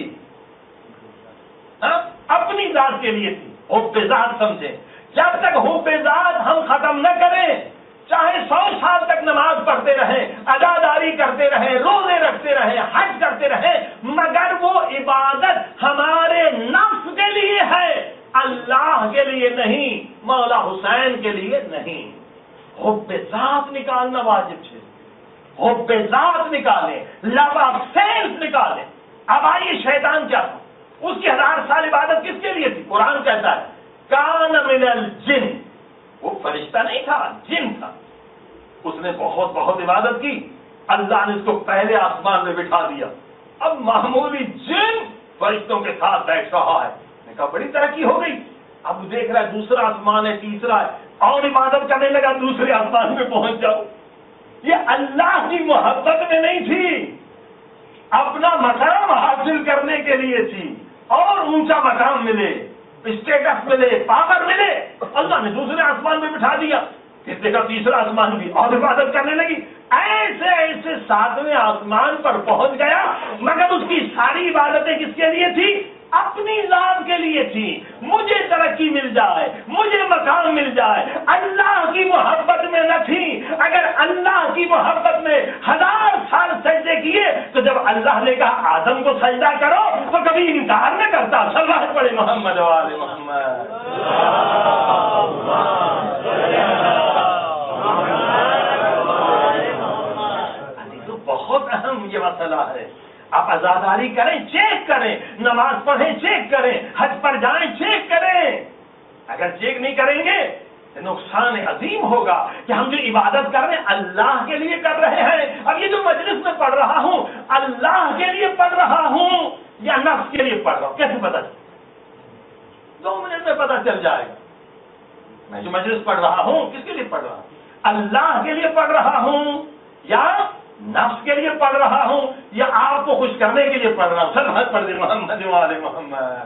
اپنی ذات کے لیے تھی. حب ذات سمجھے. جب تک حب ذات ہم ختم نہ کریں، چاہے 100 سال تک نماز پڑھتے رہیں، عزاداری کرتے رہیں، روزے رکھتے رہیں، حج کرتے رہیں، مگر وہ عبادت ہمارے نفس کے لیے ہے، اللہ کے لیے نہیں، مولا حسین کے لیے نہیں. حب ذات نکالنا واجب ہے. حب ذات نکالیں، لو آف سینس نکالیں. اب آئیے شیطان کیا تھا؟ اس کی 1000 سال عبادت کس کے لیے تھی؟ قرآن کہتا ہے کان من الجن، وہ فرشتہ نہیں تھا، جن تھا. اس نے بہت عبادت کی. اللہ نے اس کو پہلے آسمان میں بٹھا دیا. اب معمولی جن فرشتوں کے ساتھ بیٹھ رہا ہے. نے کہا بڑی ترقی ہو گئی. اب دیکھ رہا ہے دوسرا آسمان ہے، تیسرا ہے، اور عبادت کرنے لگا دوسرے آسمان میں پہنچ جاؤ. یہ اللہ کی محبت میں نہیں تھی، اپنا مقام حاصل کرنے کے لیے تھی. اور اونچا مقام ملے، اسٹیٹس ملے، پاور ملے، اللہ نے دوسرے آسمان میں بٹھا دیا. پھر دیکھا تیسرا آسمان بھی، اور عبادت کرنے لگی. ایسے 7ویں آسمان پر پہنچ گیا، مگر اس کی ساری عبادتیں کس کے لیے تھی؟ اپنی ذات کے لیے تھی. مجھے ترقی مل جائے، مجھے مقام مل جائے. اللہ کی محبت میں نہ تھی. اگر اللہ کی محبت میں 1000 سال سجدے کیے تو جب اللہ نے کہا آدم کو سجدہ کرو تو کبھی انکار نہ کرتا. صلوات پڑھے محمد والے محمد. تو بہت اہم یہ مسئلہ ہے. آپ عزاداری کریں، چیک کریں، نماز پڑھیں، چیک کریں، حج پر جائیں، چیک کریں. اگر چیک نہیں کریں گے تو نقصان عظیم ہوگا کہ ہم جو عبادت کر رہے ہیں اللہ کے لیے کر رہے ہیں. اب یہ جو مجلس میں پڑھ رہا ہوں اللہ کے لیے پڑھ رہا ہوں یا نفس کے لیے پڑھ رہا ہوں؟ کیسے پتہ؟ 2 منٹ میں پتہ چل جائے گا. میں جو مجلس پڑھ رہا ہوں کس کے لیے پڑھ رہا ہوں؟ اللہ کے لیے پڑھ رہا ہوں یا نفس کے لیے پڑھ رہا ہوں یا آپ کو خوش کرنے کے لیے پڑھ رہا ہوں؟ سب پڑھ دیں محمد والے محمد.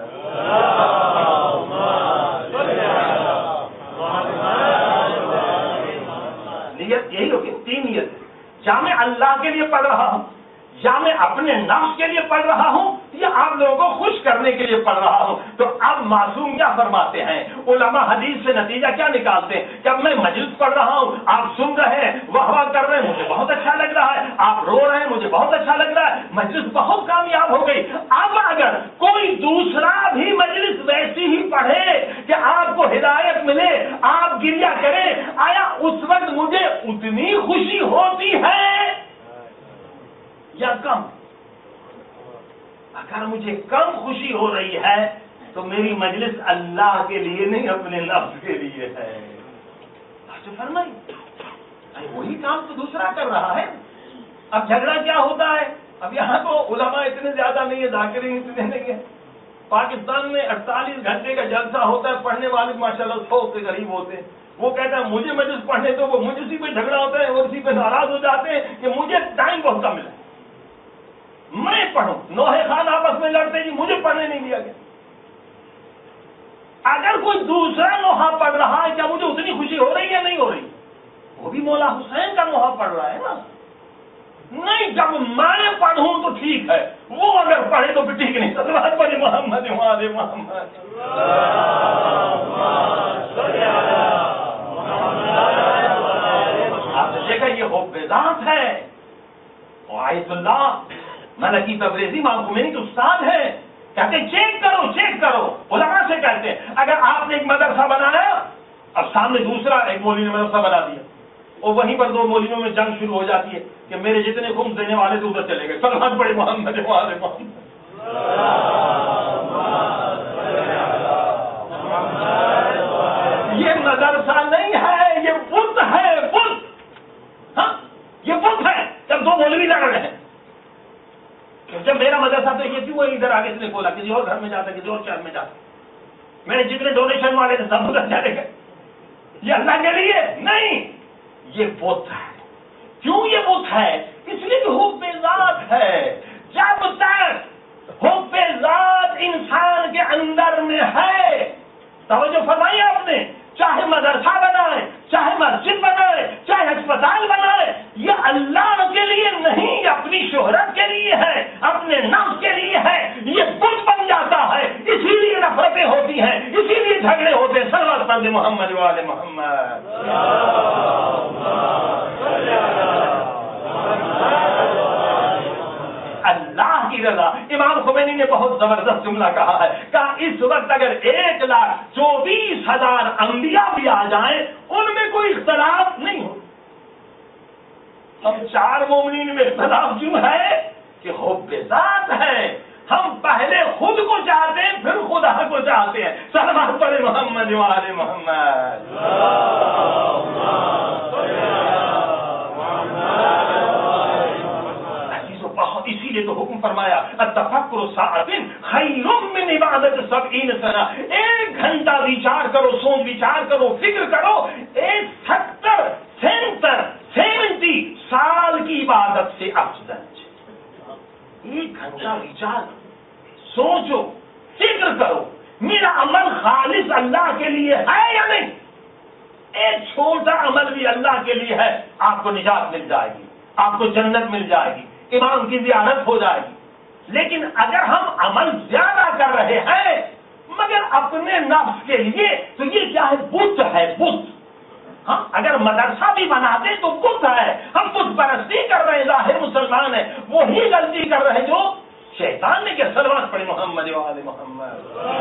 نیت یہی ہوگی، 3 نیت. یا میں اللہ کے لیے پڑھ رہا ہوں، یا میں اپنے نفس کے لیے پڑھ رہا ہوں، یا آپ لوگوں کو خوش کرنے کے لیے پڑھ رہا ہوں. تو اب معصوم کیا فرماتے ہیں؟ علماء حدیث سے نتیجہ کیا نکالتے ہیں؟ جب میں مجلس پڑھ رہا ہوں، آپ سن رہے ہیں، واہ واہ کر رہے ہیں، مجھے بہت اچھا لگ رہا ہے، آپ رو رہے ہیں، مجھے بہت اچھا لگ رہا ہے، مجلس بہت کامیاب ہو گئی. اب اگر کوئی دوسرا بھی مجلس ویسی ہی پڑھے کہ آپ کو ہدایت ملے، آپ گریہ کریں، آیا اس وقت مجھے اتنی خوشی ہوتی ہے یا کم؟ اگر مجھے کم خوشی ہو رہی ہے تو میری مجلس اللہ کے لیے نہیں اپنے نفس کے لیے ہے. فرمائی وہی کام تو دوسرا کر رہا ہے. اب جھگڑا کیا ہوتا ہے؟ اب یہاں تو علماء اتنے زیادہ نہیں ہے، ذاکرین اتنے نہیں ہے. پاکستان میں 48 گھنٹے کا جلسہ ہوتا ہے، پڑھنے والے ماشاءاللہ 100 کے قریب ہوتے ہیں. وہ کہتا ہے مجھے مجلس پڑھنے تو وہ مجھ اسی پہ جھگڑا ہوتا ہے اور اسی پہ ناراض ہو جاتے ہیں کہ مجھے ٹائم بہت کم ملا، میں پڑھوں. نوحے خان آپس میں لڑتے جی مجھے پڑھنے نہیں دیا گیا. اگر کوئی دوسرا نوحہ پڑھ رہا ہے کیا مجھے اتنی خوشی ہو رہی ہے؟ نہیں ہو رہی. وہ بھی مولا حسین کا نوحہ پڑھ رہا ہے نا. نہیں، جب میں پڑھوں تو ٹھیک ہے، وہ اگر پڑھے تو پھر ٹھیک نہیں. صلوات پڑھے محمد وآل محمد. آپ نے دیکھا یہ حب ذات ہے. آیت اللہ ملکی تبریزی امام خمینی کے استاد ہے، کہتے ہیں چیک کرو. علماء سے کہتے ہیں اگر آپ نے ایک مدرسہ بنایا، اب سامنے دوسرا ایک مولوی نے مدرسہ بنا دیا اور وہیں پر 2 مولویوں میں جنگ شروع ہو جاتی ہے کہ میرے جتنے خمس دینے والے تھے ادھر چلے گئے. صلوات پڑھے محمد وآل محمد. یہ مدرسہ نہیں ہے، یہ بت ہے. بت، ہاں یہ بت ہے. جب 2 مولوی لڑ رہے ہیں، جب میرا مدرسہ تو یہ کیوں ادھر آگے سے کھولا، کسی اور گھر میں جاتا، کسی اور شہر میں جاتا. میرے جتنے ڈونیشن والے تھے سب ادھر چلے گئے. یہ اللہ کے لیے نہیں، یہ بت ہے. کیوں یہ بت ہے؟ اس لیے کہ حب ذات ہے. جب تک حب ذات انسان کے اندر میں ہے، توجہ فرمائیے آپ نے، چاہے مدرسہ بنائے، چاہے مسجد بنائے، چاہے اسپتال بنائے، یہ اللہ کے لیے نہیں، اپنی شہرت کے لیے ہے، اپنے نفس کے لیے ہے. یہ بت بن جاتا ہے. اسی لیے نفرتیں ہوتی ہیں، اسی لیے جھگڑے ہوتے ہیں. صلوات پڑھے محمد وآل محمد. اللہ کی رضا. امام خمینی نے بہت زبردست جملہ کہا ہے، کہا اس وقت اگر 1,24,000 انبیاء بھی آ جائیں ان میں کوئی اختلاف نہیں ہو. ہم 4 مومنین میں اختلاف کیوں ہے کہ حب ذات ہے. ہم پہلے خود کو چاہتے ہیں پھر خدا کو چاہتے ہیں. صلوات پڑھے محمد وآل محمد. اسی لیے تو حکم فرمایا التفکر ساعۃ خیر من عبادت 70 سنہ. 1 گھنٹہ وچار کرو، سوچ وچار کرو، فکر کرو. 70 سال کی عبادت سے افضل. 1 گھنٹہ وچار سوچو، فکر کرو، میرا عمل خالص اللہ کے لیے ہے یا نہیں. ایک چھوٹا عمل بھی اللہ کے لیے ہے، آپ کو نجات مل جائے گی، آپ کو جنت مل جائے گی، امام کی زیارت ہو جائے گی. لیکن اگر ہم عمل زیادہ کر رہے ہیں مگر اپنے نفس کے لیے تو یہ کیا ہے؟ بت ہے. بت. ہاں اگر مدرسہ بھی بناتے تو بت ہے. ہم بت پرستی کر رہے ہیں، ظاہر مسلمان ہیں، وہی غلطی کر رہے جو شیطان نے کیا. صلوات پڑھے محمد وآل محمد.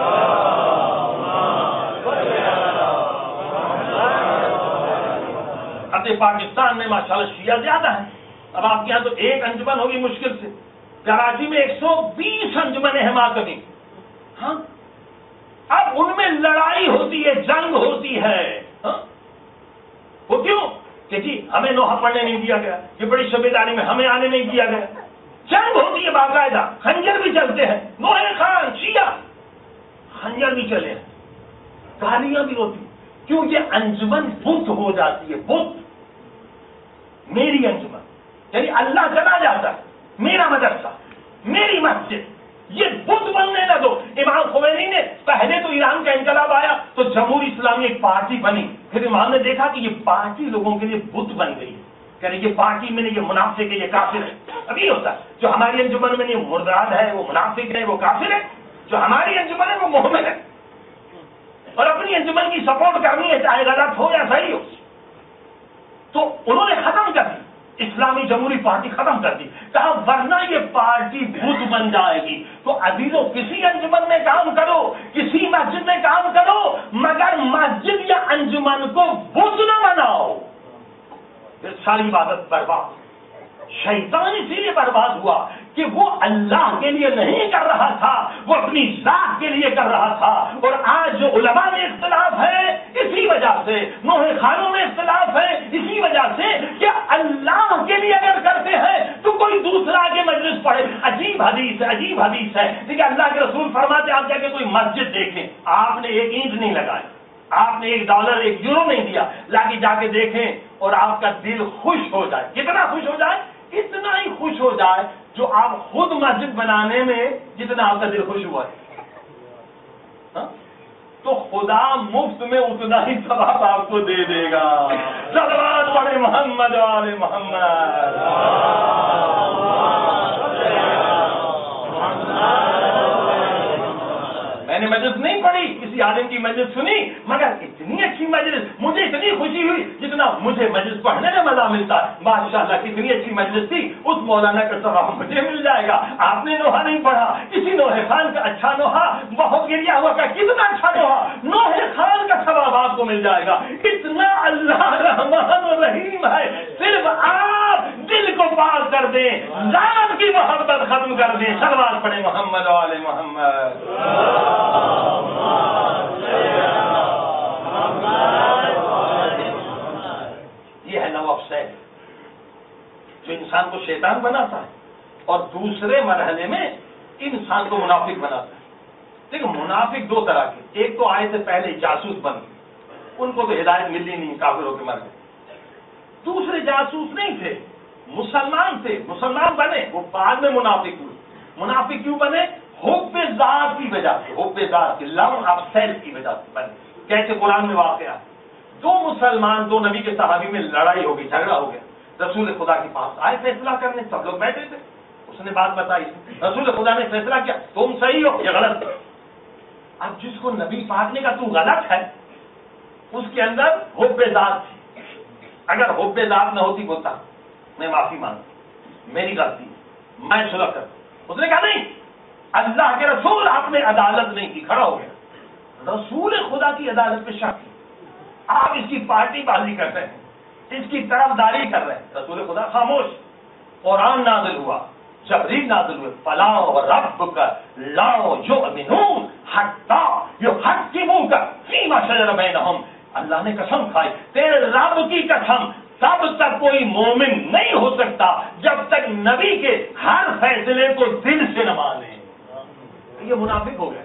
اب پاکستان میں ماشاءاللہ شیعہ زیادہ ہیں. اب آپ کے یہاں تو 1 انجمن ہوگی مشکل سے. کراچی میں 120 انجمن ہیں ماتمی. ہاں اب ان میں لڑائی ہوتی ہے، جنگ ہوتی ہے. ہاں وہ کیوں کہ جی ہمیں نوحہ پڑھنے نہیں دیا گیا، یہ بڑی شبیداری میں ہمیں آنے نہیں دیا گیا. جنگ ہوتی ہے باقاعدہ، خنجر بھی چلتے ہیں. نوحے خان شیعہ خنجر بھی چلے ہیں، گالیاں بھی ہوتی. کیوں؟ یہ انجمن بت ہو جاتی ہے. بت میری انجمن یعنی اللہ چلا جاتا ہے، میرا مدرسہ، میری مسجد، یہ بت بننے نہ دو. امام خمینی نے پہلے تو ایران کا انقلاب آیا تو جمہوری اسلامی ایک پارٹی بنی. پھر امام نے دیکھا کہ یہ پارٹی لوگوں کے لیے بت بن گئی. کہ یہ پارٹی میں نے یہ منافق ہے، یہ کافر ہے. ابھی ہوتا ہے جو ہماری انجمن میں یہ مرداد ہے، وہ منافق ہے، وہ کافر ہے. جو ہماری انجمن ہے وہ مومن ہے. اور اپنی انجمن کی سپورٹ کرنی ہے چاہے غلط ہو یا صحیح ہو. تو انہوں نے ختم کر دی، اسلامی جمہوری پارٹی ختم کر دی. کہا ورنہ یہ پارٹی بت بن جائے گی. تو عزیزوں کسی انجمن میں کام کرو، کسی مسجد میں کام کرو، مگر مسجد یا انجمن کو بت نہ بناؤ، پھر ساری عبادت برباد. شیطان اسی لیے برباد ہوا کہ وہ اللہ کے لیے نہیں کر رہا تھا، وہ اپنی ذات کے لیے کر رہا تھا. اور آج جو علماء میں اختلاف ہے اسی وجہ سے، نوحے خانوں میں اختلاف ہے اسی وجہ سے کہ اللہ کے لیے اگر کرتے ہیں تو کوئی دوسرا کے مجلس پڑھے. عجیب حدیث ہے، عجیب حدیث ہے. دیکھیے اللہ کے رسول فرماتے آپ جا کے کوئی مسجد دیکھیں، آپ نے ایک اینٹ نہیں لگائی، آپ نے $1 €1 نہیں دیا، لاکے جا کے دیکھیں اور آپ کا دل خوش ہو جائے. کتنا خوش ہو جائے؟ اتنا ہی خوش ہو جائے جو آپ خود مسجد بنانے میں جتنا آپ کا دل خوش ہوا ہے. تو خدا مفت میں اتنا ہی ثواب آپ کو دے دے گا. صلوات پڑھے محمد والے محمد. میں نے مجلس نہیں پڑھی، کسی عالم کی مجلس سنی، مگر اتنی اچھی مجلس، مجھے اتنی خوشی ہوئی جتنا مجھے مجلس پڑھنے میں مزہ ملتا ہے. ماشاءاللہ کتنی اچھی مجلس تھی، اس مولانا کا ثواب مجھے مل جائے گا. آپ نے نوحہ نہیں پڑھا، کسی نوحے خان کا اچھا نوحہ، بہت گریا ہوا کا کتنا اچھا نوحہ، نوحے خان کا ثواب آپ کو مل جائے گا. اتنا اللہ رحمان و رحیم ہے. صرف آپ دل کو پاک کر دیں، ذات کی محبت ختم کر دیں. صلوات پڑھیں محمد والے محمد. یہ ہے نواب سیف جو انسان کو شیطان بناتا ہے اور دوسرے مرحلے میں انسان کو منافق بناتا ہے. دیکھو منافق دو طرح کے، ایک تو آئے سے پہلے جاسوس بن گئے، ان کو تو ہدایت ملی نہیں، کافر ہو کے مر گئے. دوسرے جاسوس نہیں تھے، مسلمان تھے، مسلمان بنے، وہ بعد میں منافق ہوئے. منافق کیوں بنے؟ حب ذات کی وجہ سے، حب ذات کی، لو آف سیلف کی وجہ سے بنے. کیسے قرآن میں واقعہ، دو مسلمان، دو نبی کے صحابی میں لڑائی ہو گئی، جھگڑا ہو گیا. رسول خدا کے پاس آئے فیصلہ کرنے، سب لوگ بیٹھے تھے. اس نے بات بتائی، رسول خدا نے فیصلہ کیا، تم صحیح ہو یا غلط. اب جس کو نبی پاک نے کہا تو غلط ہے، اس کے اندر حب ذات تھی. اگر حب ذات نہ ہوتی بولتا میں معافی مانگتا، میری غلطی، میں صلح کرتا. اس نے کہا نہیں، اللہ کے رسول آپ نے عدالت نہیں کی. کھڑا ہو گیا. رسول خدا کی عدالت پہ شک کی، آپ اس کی پارٹی بازی کر رہے ہیں، اس کی طرفداری کر رہے ہیں. رسول خدا خاموش. قرآن نازل ہوا، جبریل نازل ہوئے، فلا وربک لا یؤمنون حتی یحکموک فیما شجر بینہم. اللہ نے قسم کھائی، تیرے رب کی قسم، تب تک کوئی مومن نہیں ہو سکتا جب تک نبی کے ہر فیصلے کو دل سے نہ مانے. یہ منافق ہو گئے.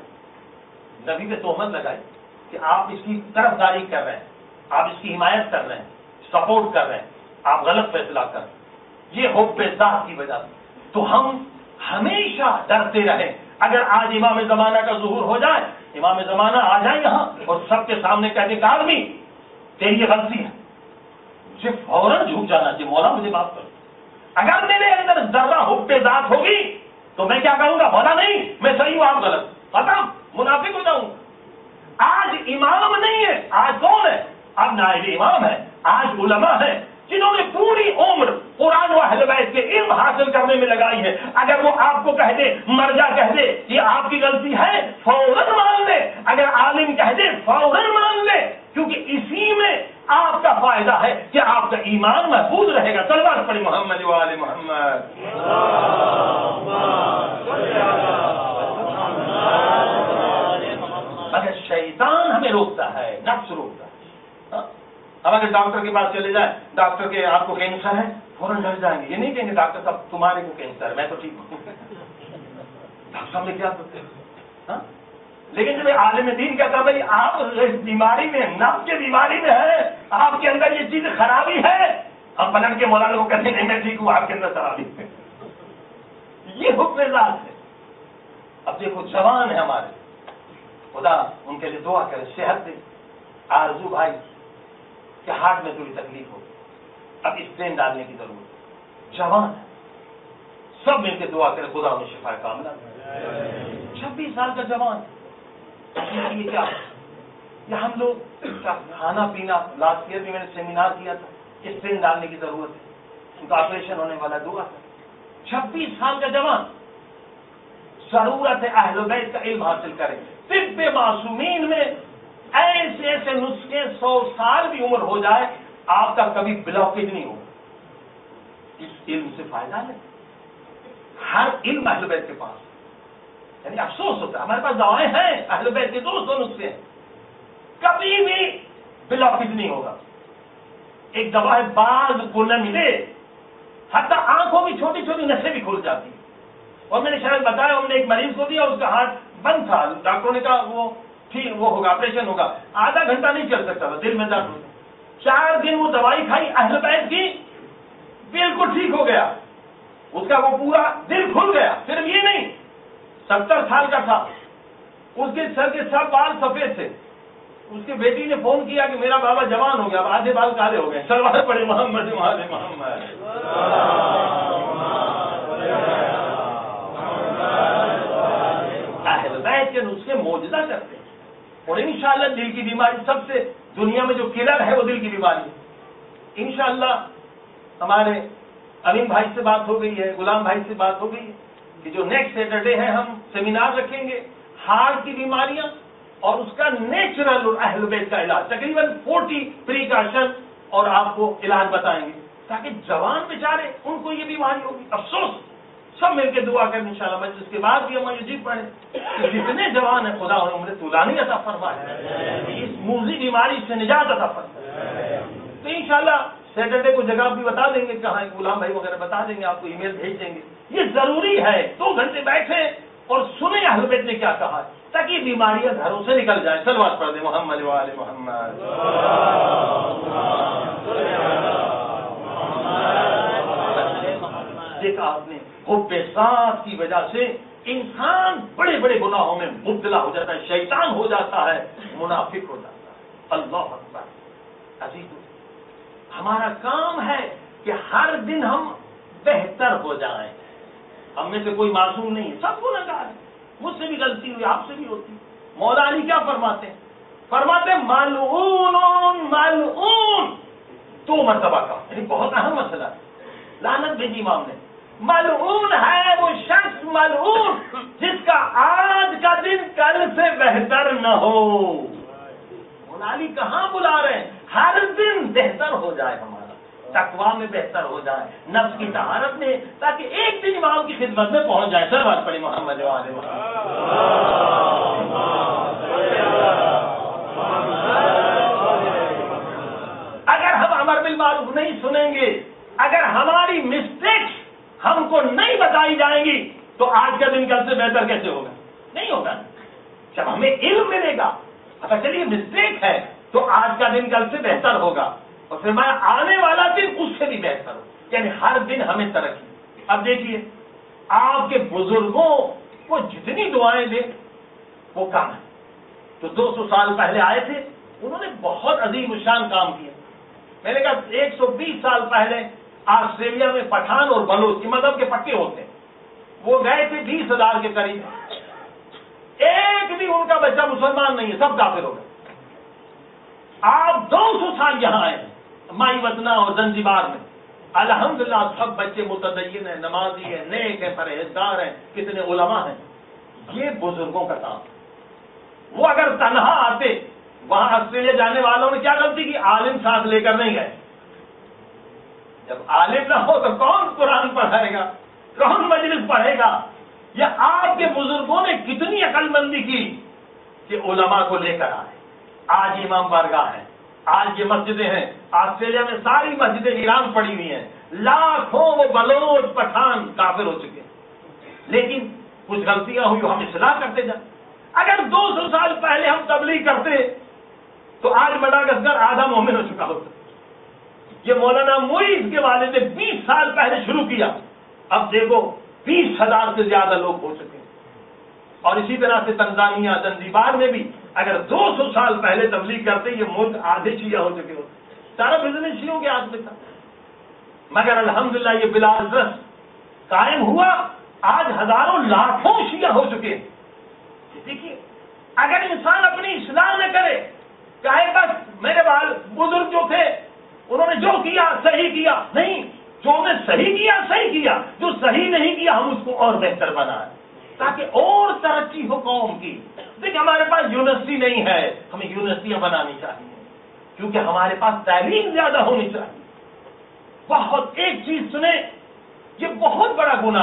نبی پہ تہمت لگائی کہ آپ اس کی طرفداری کر رہے ہیں، آپ اس کی حمایت کر رہے ہیں، سپورٹ کر رہے ہیں، آپ غلط فیصلہ کر رہے ہیں. یہ حب ذات کی وجہ سے. تو ہم ہمیشہ ڈرتے رہیں. اگر آج امام زمانہ کا ظہور ہو جائے، امام زمانہ آ جائے یہاں اور سب کے سامنے کہتے کہ آدمی تیری یہ غلطی ہے، مجھے فوراً جھک جانا چاہیے، مولا مجھے معاف کر. اگر میرے اندر ذرہ حب ذات ہوگی تو میں کیا کہوں گا، مولا نہیں میں صحیح ہوں آپ غلط، ختم، منافق ہو جاؤں. آج امام نہیں ہے، آج کون ہے؟ اب نائب امام ہے. آج علماء ہیں جنہوں نے پوری عمر قرآن و اہل بیت کے علم حاصل کرنے میں لگائی ہے. اگر وہ آپ کو کہہ دے، مرجع کہہ دے یہ آپ کی غلطی ہے، فوراً مان لے. اگر عالم کہہ دے فوراً مان لے، کیونکہ اسی میں آپ کا فائدہ ہے کہ آپ کا ایمان محفوظ رہے گا. صلوات پڑھی محمد وآل محمد. مگر شیطان ہمیں روکتا ہے، نفس روکتا ہے. اب اگر ڈاکٹر کے پاس چلے جائیں، ڈاکٹر کے آپ کو کینسر ہے، فوراً ڈر جائیں گے. یہ نہیں کہیں گے ڈاکٹر صاحب تمہارے کو کینسر ہے، میں تو ٹھیک ہوں. ڈاکٹر صاحب نے کیا کرتے ہیں. لیکن جب عالم دین کہتا ہے بھائی آپ بیماری میں، نفس کی بیماری میں ہے، آپ کے اندر یہ چیز خرابی ہے، ہم پلٹ کے مولانا کو کہتے ہیں میں ٹھیک ہوں، آپ کے اندر خرابی ہے. یہ حکم ذات ہے. اب دیکھو جوان ہے ہمارے، خدا ان کے لیے دعا کرے، صحت دے. آرزو بھائی کہ ہارٹ میں تھوڑی تکلیف ہو، اب اسٹین ڈالنے کی ضرورت ہے. جوان ہے، سب مل کے دعا کرے خدا انہیں شفا کاملہ. 26 سال کا جوان، یہ کیا یہ ہم لوگ کھانا پینا، لاسٹ ایئر بھی میں نے سیمینار کیا تھا، اسٹین ڈالنے کی ضرورت ہے، ان کا آپریشن ہونے والا، دعا ہے. 26 سال کا جوان، ضرورت ہے اہل بیت کا علم حاصل کرے. طب معصومین میں ایسے ایسے نسخے، 100 سال بھی عمر ہو جائے آپ کا کبھی بلاکیج نہیں ہوگا. اس علم سے فائدہ لے. ہر علم اہل بیت کے پاس، یعنی افسوس ہوتا ہے ہمارے پاس دوائیں ہیں، اہل بیت کے 200 نسخے ہیں، کبھی بھی بلاکیج نہیں ہوگا. ایک دوا ہے بعض کو نہ ملے، حتی آنکھوں کی چھوٹی چھوٹی نسیں بھی کھل جاتی ہیں. اور میں نے شاید بتایا، ہم نے ایک مریض کو دیا، اس کا ہاتھ بند تھا، ڈاکٹروں نے کہا وہ ٹھیک وہ ہوگا، آپریشن ہوگا، آدھا گھنٹہ نہیں چل سکتا تھا، دل میں درد ہوتا. 4 دن وہ دوائی کھائی اہل بیت کی، بالکل ٹھیک ہو گیا، اس کا وہ پورا دل کھل گیا. صرف یہ نہیں، 70 سال کا تھا، اس کے سر کے سب بال سفید تھے. اس کی بیٹی نے فون کیا کہ میرا بابا جوان ہو گیا، اب آدھے بال کالے ہو گئے. سلوات پڑے محمد وآل محمد. اہل بیت کے نسخے معجزہ کرتے ہیں. اور انشاءاللہ دل کی بیماری سب سے دنیا میں جو کلر ہے وہ دل کی بیماری ہے. انشاءاللہ ہمارے امین بھائی سے بات ہو گئی ہے، غلام بھائی سے بات ہو گئی ہے کہ جو نیکسٹ سیٹرڈے ہے ہم سیمینار رکھیں گے ہارٹ کی بیماریاں اور اس کا نیچرل اور اہل بیت کا علاج، تقریباً 40 پریکاشن اور آپ کو علاج بتائیں گے تاکہ جوان بیچارے ان کو یہ بیماری ہوگی. افسوس، سب مل کے دعا کریں انشاءاللہ. مجلس کے بعد بھی ہم یجیب پڑھیں کہ جتنے جوان ہیں خدا انہیں عمر طولانی عطا فرمائے، اس موذی بیماری سے نجات عطا فرمائے. تو انشاءاللہ سیٹرڈے کو جگہ بھی بتا دیں گے کہاں، غلام بھائی وغیرہ بتا دیں گے، آپ کو ای میل بھیج دیں گے. یہ ضروری ہے 2 گھنٹے بیٹھیں اور سنیں اہل بیت نے کیا کہا ہے تاکہ بیماریاں گھروں سے نکل جائیں. صلوات پڑھ دیں محمد وآل محمد. دیکھا آپ نے، حب ذات کی وجہ سے انسان بڑے بڑے گناہوں میں مبتلا ہو جاتا ہے، شیطان ہو جاتا ہے، منافق ہو جاتا ہے. اللہ اکبر. عزیزو، ہمارا کام ہے کہ ہر دن ہم بہتر ہو جائیں. ہم میں سے کوئی معصوم نہیں ہے، سب گنہگار ہیں، مجھ سے بھی غلطی ہوئی، آپ سے بھی ہوتی. مولا علی کیا فرماتے ہیں؟ فرماتے ہیں ملعون ملعون. 2 مرتبہ کا، یعنی بہت اہم مسئلہ ہے. لعنت بھیجی امام نے. ملعون ہے وہ شخص، ملعون جس کا آج کا دن کل سے بہتر نہ ہو. مولا علی کہاں بلا رہے ہیں؟ ہر دن بہتر ہو جائے، ہمارا تقویٰ میں بہتر ہو جائے، نفس کی طہارت میں، تاکہ ایک دن امام کی خدمت میں پہنچ جائے. صلوات پڑھیں محمد وآل محمد. اگر ہم امر بالمعروف نہیں سنیں گے، اگر ہماری مسٹیکس ہم کو نہیں بتائی جائیں گی تو آج کا دن کل سے بہتر کیسے ہوگا؟ نہیں ہوگا. جب ہمیں علم ملے گا، اگر چلیے مسٹیک ہے تو آج کا دن کل سے بہتر ہوگا، اور پھر میں آنے والا دن اس سے بھی بہتر ہو. یعنی ہر دن ہمیں ترقی. اب دیکھیے، آپ کے بزرگوں کو جتنی دعائیں دیں وہ کم ہے. جو 200 سال پہلے آئے تھے انہوں نے بہت عظیم الشان کام کیا. میں نے کہا 120 سال پہلے آسٹریلیا میں پٹھان اور بلوچ مذہب کے پکے ہوتے ہیں، وہ گئے تھے 20,000 کے قریب، ایک بھی ان کا بچہ مسلمان نہیں ہے، سب کافر ہو گئے. آپ 200 سال یہاں آئے ہیں مائی وطنا اور زنجبار میں، الحمدللہ سب بچے متدین ہیں، نمازی ہیں، نیک ہیں، پرہیزگار ہیں، کتنے علماء ہیں. یہ بزرگوں کا کام. وہ اگر تنہا آتے، وہاں آسٹریلیا جانے والوں نے کیا غلطی کی؟ عالم ساتھ لے کر نہیں گئے. جب عالم نہ ہو تو کون قرآن پڑھائے گا، کون مجلس پڑھے گا؟ یہ آپ کے بزرگوں نے کتنی عقل مندی کی کہ علماء کو لے کر آئے. آج امام بارگاہ ہیں، آج یہ مسجدیں ہیں. آسٹریلیا میں ساری مسجدیں ایران پڑی ہوئی ہیں، لاکھوں وہ بلوچ پٹھان کافر ہو چکے ہیں، لیکن کچھ غلطیاں ہوئی ہم اصلاح کرتے جائیں. اگر 200 سال پہلے ہم تبلیغ کرتے تو آج مڈاگسکر آدھا مومن ہو چکا ہوتا. یہ مولانا معیز کے والد نے 20 سال پہلے شروع کیا، اب دیکھو 20,000 سے زیادہ لوگ ہو چکے ہیں. اور اسی طرح سے تنزانیہ زنجبار میں بھی اگر 200 سال پہلے تبلیغ کرتے یہ ملک آدھے شیعہ ہو چکے ہوتے. سارا بزنس شیعوں کے ہاتھ میں تھا، مگر الحمدللہ یہ بلا عذر قائم ہوا. آج ہزاروں لاکھوں شیعہ ہو چکے. دیکھیے، اگر انسان اپنی اصلاح نہ کرے، چاہے بس میرے بزرگ جو تھے انہوں نے جو کیا صحیح کیا، نہیں، جو ہم نے صحیح کیا صحیح کیا، جو صحیح نہیں کیا ہم اس کو اور بہتر بنائیں تاکہ اور ترقی ہو قوم کی. دیکھیں، ہمارے پاس یونیورسٹی نہیں ہے، ہمیں یونیورسٹیاں بنانی چاہیے کیونکہ ہمارے پاس تعلیم زیادہ ہونی چاہیے. بہت ایک چیز سنیں، یہ بہت بڑا گناہ ہے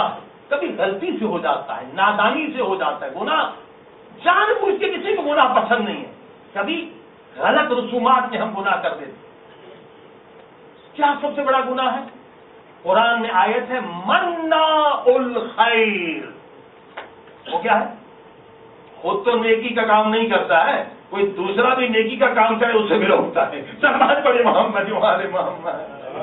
کبھی غلطی سے ہو جاتا ہے، نادانی سے ہو جاتا ہے گناہ، جان بوجھ کے کسی کو گناہ پسند نہیں ہے، کبھی غلط رسومات میں ہم گناہ کر دیتے۔ کیا سب سے بڑا گناہ ہے؟ قرآن میں آیت ہے مناع الخیر، وہ کیا ہے؟ خود تو نیکی کا کام نہیں کرتا ہے، کوئی دوسرا بھی نیکی کا کام کرے اسے بھی روکتا ہے۔ سلمان پڑھے محمد وآل محمد۔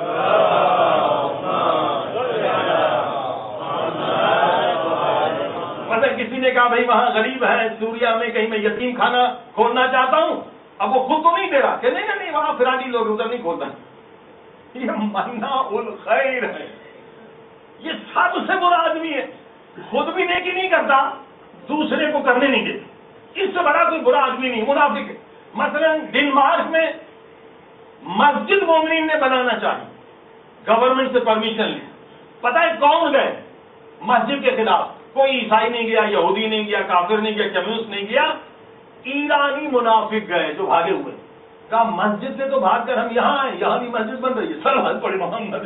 مطلب کسی نے کہا بھائی وہاں غریب ہے سوریا میں، کہیں میں یتیم خانہ کھولنا چاہتا ہوں، اب وہ خود تو نہیں دے رہا کہ نہیں وہاں فرانی لوگ ادھر نہیں کھولتا، یہ مناع الخیر ہے، یہ سب سے برا آدمی ہے، خود بھی نیکی نہیں کرتا، دوسرے کو کرنے نہیں دیتا، اس سے بڑا کوئی برا آدمی نہیں، منافق ہے۔ مثلا ڈنمارک میں مسجد مومنین نے بنانا چاہی، گورنمنٹ سے پرمیشن لی، پتہ ہے کون گئے مسجد کے خلاف؟ کوئی عیسائی نہیں گیا، یہودی نہیں گیا، کافر نہیں گیا، کمیونسٹ نہیں گیا، ایرانی منافق گئے جو بھاگے ہوئے، کہا مسجد سے تو بھاگ کر ہم یہاں آئے، یہاں بھی مسجد بن رہی ہے، سلوات پڑھی محمد۔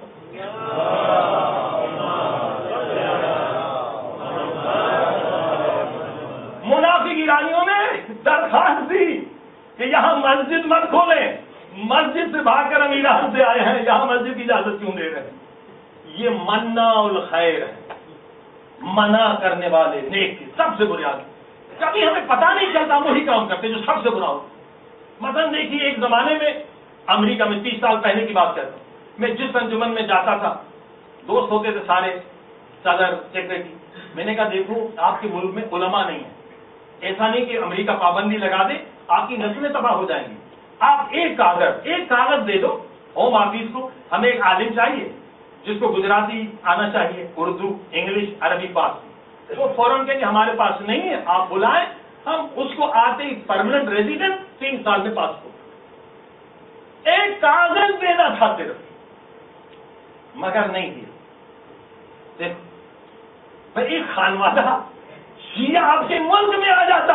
منافق ایرانیوں نے درخواست دی کہ یہاں مسجد مت کھولیں، مسجد سے بھاگ کر ہم ایران سے آئے ہیں، یہاں مسجد کی اجازت کیوں دے رہے ہیں؟ یہ مناع الخیر ہے، منع کرنے والے نیک سب سے برے آدمی۔ کبھی ہمیں پتہ نہیں چلتا وہی کام کرتے جو سب سے برا ہو۔ مثلا دیکھیے ایک زمانے میں امریکہ میں 30 سال پہلے کی بات کرتا ہوں، میں جس انجمن میں جاتا تھا دوست ہوتے تھے سارے، صدر سیکرٹری، میں نے کہا دیکھو آپ کے ملک میں علماء نہیں ہیں، ایسا نہیں کہ امریکہ پابندی لگا دے آپ کی نسلیں تباہ ہو جائیں گی، آپ ایک کاغذ دے دو ہوم آفس کو، ہمیں ایک عالم چاہیے جس کو گجراتی آنا چاہیے، اردو انگلش عربی پاس، وہ فوراً کہ ہمارے پاس نہیں ہے، آپ بلائیں، ہم اس کو آتے ہی پرماننٹ ریزیڈنٹ 3 سال میں پاس ہو۔ ایک کاغذ دینا تھا صرف، مگر نہیں دیا۔ دیکھو بھائی ایک خانوادہ شیعہ آپ کے ملک میں آ جاتا،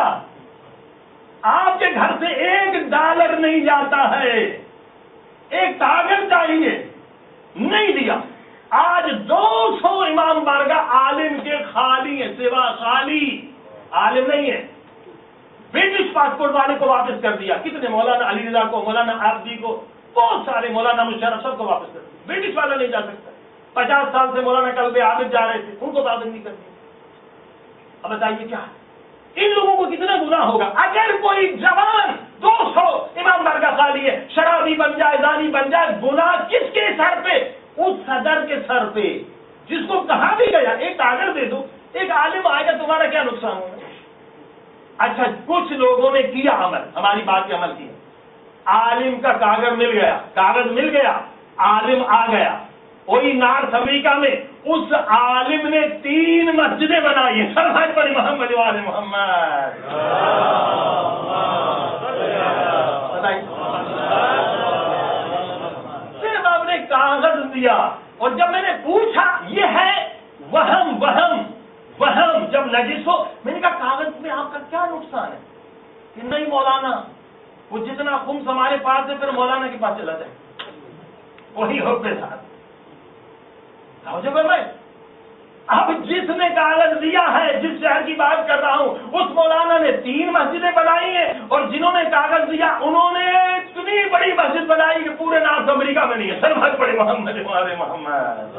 آپ کے گھر سے $1 نہیں جاتا ہے، ایک کاغذ چاہیے، نہیں دیا۔ آج 200 امام بارگاہ عالم کے خالی ہیں، سوا خالی، عالم نہیں ہے۔ برٹش پاسپورٹ والے کو واپس کر دیا، کتنے مولانا علی رضا کو، مولانا آبدی کو، بہت سارے مولانا مشرف سب کو واپس کر دیا، برٹش والا نہیں جا سکتا۔ 50 سال سے مولانا قلب عابد جا رہے تھے، ان کو پابندی کر دی۔ اب بتائیے کیا ان لوگوں کو کتنا گناہ ہوگا؟ اگر کوئی جوان 200 امام بارگاہ خالی ہے، شرابی بن جائے، زانی بن جائے، گناہ کس کے سر پہ؟ اس صدر کے سر پہ، جس کو کہا بھی گیا ایک کاغذ دے دو، ایک عالم آئے گا، تمہارا کیا نقصان ہوگا؟ اچھا کچھ لوگوں نے کیا عمل، ہماری بات پہ عمل کیا، عالم کا کاغذ مل گیا، عالم آ گیا، وہی نارتھ امریکہ میں اس عالم نے 3 مسجدیں بنائی ہیں، سلمان پڑھی محمد وآل محمد۔ صرف آپ نے کاغذ دیا، اور جب میں نے پوچھا یہ ہے وہم جب نجس ہو، میں نے کہا کاغذ میں آپ کا کیا نقصان ہے؟ کہ نہیں مولانا وہ جتنا خمس ہمارے پاس ہے پھر مولانا کے پاس چلا جائے، وہی حکم کے ساتھ۔ اب جس نے کاغذ دیا ہے، جس شہر کی بات کر رہا ہوں، اس مولانا نے 3 مسجدیں بنائی ہیں، اور جنہوں نے کاغذ دیا انہوں نے اتنی بڑی مسجد بنائی کہ پورے نارتھ امریکہ میں نہیں ہے، سلمان پڑھے محمد وآل محمد۔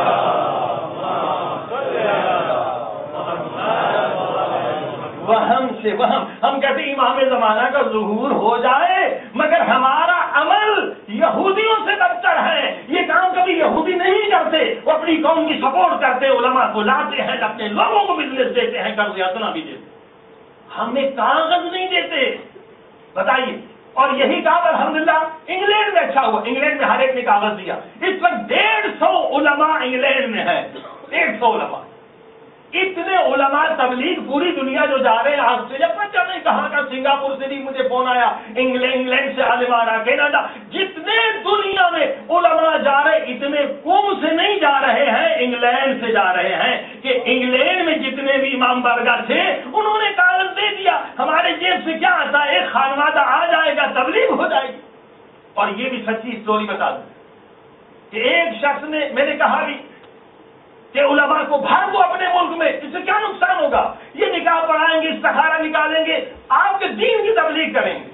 وہم سے وہم، ہم کہتے ہیں امام زمانہ کا ظہور ہو جائے، مگر ہمارا عمل یہودیوں سے بدتر ہے۔ یہ کام کبھی یہودی نہیں کرتے، وہ اپنی قوم کی سپورٹ کرتے، علماء کو لاتے ہیں، اپنے لوگوں کو بزنس دیتے ہیں، قرض یاتنا بھی دیتے، ہمیں کاغذ نہیں دیتے۔ بتائیے، اور یہی کام الحمدللہ انگلینڈ میں اچھا ہوا، انگلینڈ میں ہر ایک نے کاغذ دیا، اس وقت 150 علماء انگلینڈ میں ہیں، 150 علماء، اتنے علماء تبلیغ پوری دنیا جو جا رہے ہیں، آسٹریلیا پتہ نہیں کہاں کا، سنگاپور سے بھی مجھے فون آیا، انگلینڈ سے عالم آ رہا، کینیڈا، جتنے دنیا میں علماء جا رہے، اتنے قوم سے نہیں جا رہے ہیں، انگلینڈ سے جا رہے ہیں، کہ انگلینڈ میں جتنے بھی امام بارگاہ تھے انہوں نے کاغذ دے دیا۔ ہمارے جیب سے کیا آتا ہے؟ ایک خانوادہ آ جائے گا، تبلیغ ہو جائے گی۔ اور یہ بھی سچی اسٹوری بتا دوں کہ ایک شخص نے، میں نے کہا بھی کہ علماء کو بھر دو اپنے ملک میں، اس سے کیا نقصان ہوگا؟ یہ نکاح پڑھائیں گے، استخارہ نکالیں گے، آپ کے دین کی تبلیغ کریں گے۔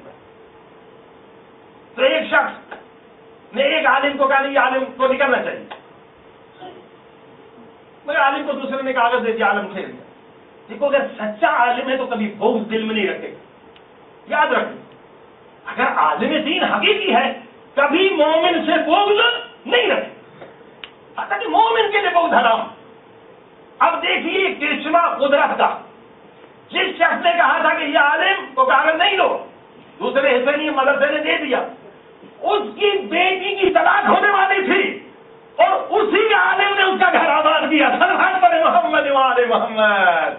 تو ایک شخص نے ایک عالم کو کہا نہیں، عالم کو نکلنا چاہیے، مگر عالم کو دوسرے نے کاغذ دے دیا، عالم کھیل گیا۔ دیکھو اگر سچا عالم ہے تو کبھی بغض دل میں نہیں رکھے گا، یاد رکھیں، اگر عالم دین حقیقی ہے کبھی مومن سے بغض نہیں رکھے، کہ مومن کے لیے بہت حرام۔ اب دیکھیے کرشمہ قدرت کا، جس شخص نے کہا تھا کہ یہ عالم کو کاغذ نہیں لو، دوسرے حصے نہیں مدرسے نے دے دیا، اس کی بیٹی کی طلاق ہونے والی تھی اور اسی عالم نے اس کا گھر آباد کیا۔ صلوات پر محمد وآل محمد۔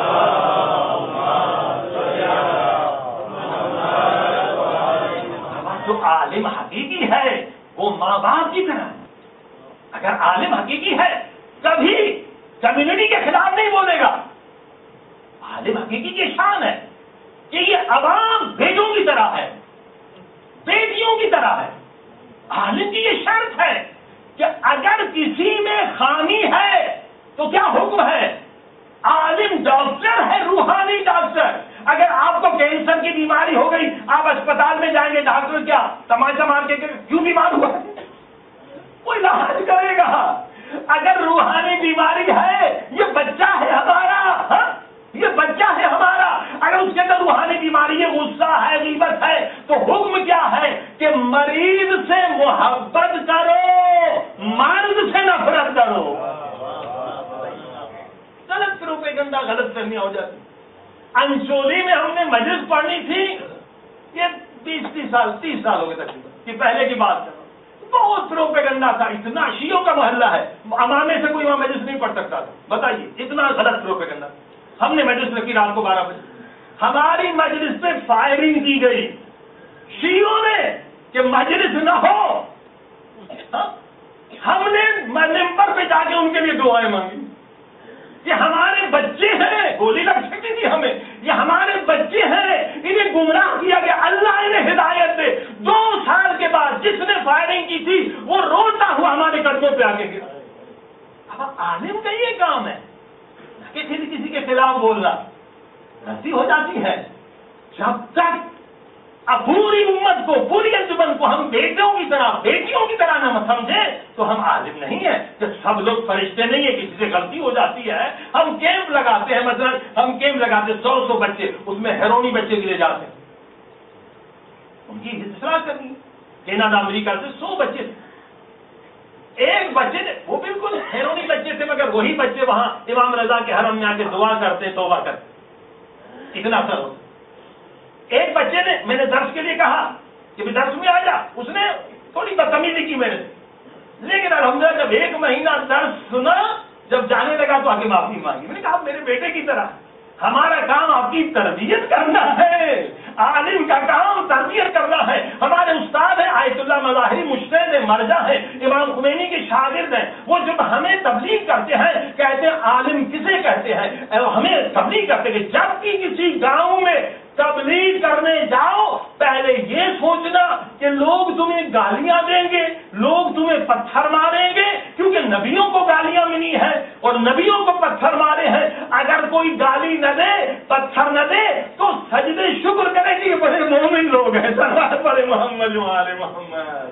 جو عالم حقیقی ہے وہ ماں باپ کی طرح ہے۔ اگر عالم حقیقی ہے کبھی کمیونٹی کے خلاف نہیں بولے گا۔ عالم حقیقی کی شان ہے کہ یہ عوام بیٹوں کی طرح ہے، بیٹیوں کی طرح ہے۔ عالم کی یہ شرط ہے کہ اگر کسی میں خامی ہے تو کیا حکم ہے؟ عالم ڈاکٹر ہے، روحانی ڈاکٹر۔ اگر آپ کو کینسر کی بیماری ہو گئی، آپ اسپتال میں جائیں گے، ڈاکٹر کیا تماشا مار کے کیوں بیمار ہوا؟ کوئی علاج کرے گا۔ اگر روحانی بیماری ہے، یہ بچہ ہے ہمارا، یہ بچہ ہے ہمارا، اگر اس کے اندر روحانی بیماری ہے، غصہ ہے، غیبت ہے، تو حکم کیا ہے کہ مریض سے محبت کرو، مرض سے نفرت کرو۔ غلط پروپیگنڈا، غلط فہمیاں ہو جاتی۔ انشولی میں ہم نے مجلس پڑھنی تھی، یہ 30 سال ہو گئے تقریباً، کہ پہلے کی بات ہے، بہت پروپیگنڈا تھا، اتنا شیعوں کا محلہ ہے، امامے سے کوئی وہاں مجلس نہیں پڑھ سکتا تھا، بتائیے اتنا غلط پروپیگنڈا۔ ہم نے مجلس رکھی رات کو 12 بجے، ہماری مجلس پہ فائرنگ کی گئی شیعوں نے کہ مجلس نہ ہو۔ ہم نے ممبر پہ جا کے ان کے لیے دعائیں مانگی کہ ہمارے بچے ہیں، گولی لگ سکتی تھی ہمیں، یہ ہمارے بچے ہیں، انہیں گمراہ کیا گیا، اللہ انہیں ہدایت دے۔ 2 سال کے بعد جس نے فائرنگ کی تھی وہ روتا ہوا ہمارے قدموں پہ آگے گیا۔ اب عالم کا یہ کام ہے کہ کسی کے خلاف بولنا، غلطی ہو جاتی ہے۔ جب تک اب پوری امت کو، پوری انجمن کو ہم بیٹوں کی طرح، بیٹیوں کی طرح نہ سمجھے تو ہم عالم نہیں ہیں۔ کہ سب لوگ فرشتے نہیں ہیں، کسی سے غلطی ہو جاتی ہے۔ ہم کیمپ لگاتے ہیں، مثلا ہم کیمپ لگاتے ہیں 100 بچے، اس میں ہیرونی بچے کے لیے جاتے ہیں، ان کی اصلاح کرنی۔ کینیڈا امریکہ سے 100 بچے، ایک بچے نے، وہ بالکل ہیرونی بچے تھے، مگر وہی بچے وہاں امام رضا کے حرم میں آ کے دعا کرتے، توبہ کرتے، اتنا اثر ہوتا۔ ایک بچے نے، میں نے درس کے لیے کہا کہ درس میں آ جا، اس نے تھوڑی بدتمیزی کی میرے سے، لیکن الحمدللہ جب 1 مہینہ درس سنا، جب جانے لگا تو آگے معافی مانگی۔ میں نے کہا آپ میرے بیٹے کی طرح، ہمارا کام آپ کی تربیت کرنا ہے، عالم کا کام تربیت کرنا ہے۔ ہمارے استاد ہیں آیت اللہ مظاہری، مجتہد مرجع ہے، امام خمینی کے شاگرد ہیں، وہ جب ہمیں تبلیغ کرتے ہیں کہتے ہیں عالم کسے کہتے ہیں، ہمیں تبلیغ کرتے ہیں کہ جب بھی کسی گاؤں میں تبلیغ کرنے جاؤ پہلے یہ سوچنا کہ لوگ تمہیں گالیاں دیں گے، لوگ تمہیں پتھر ماریں گے، کیونکہ نبیوں کو گالیاں ملی ہیں اور نبیوں کو پتھر مارے ہیں۔ اگر کوئی گالی نہ دے، پتھر نہ دے تو سجدے شکر کرے کہ یہ بڑے مومن لوگ ہیں۔ صلوات پڑھے محمد وآل محمد۔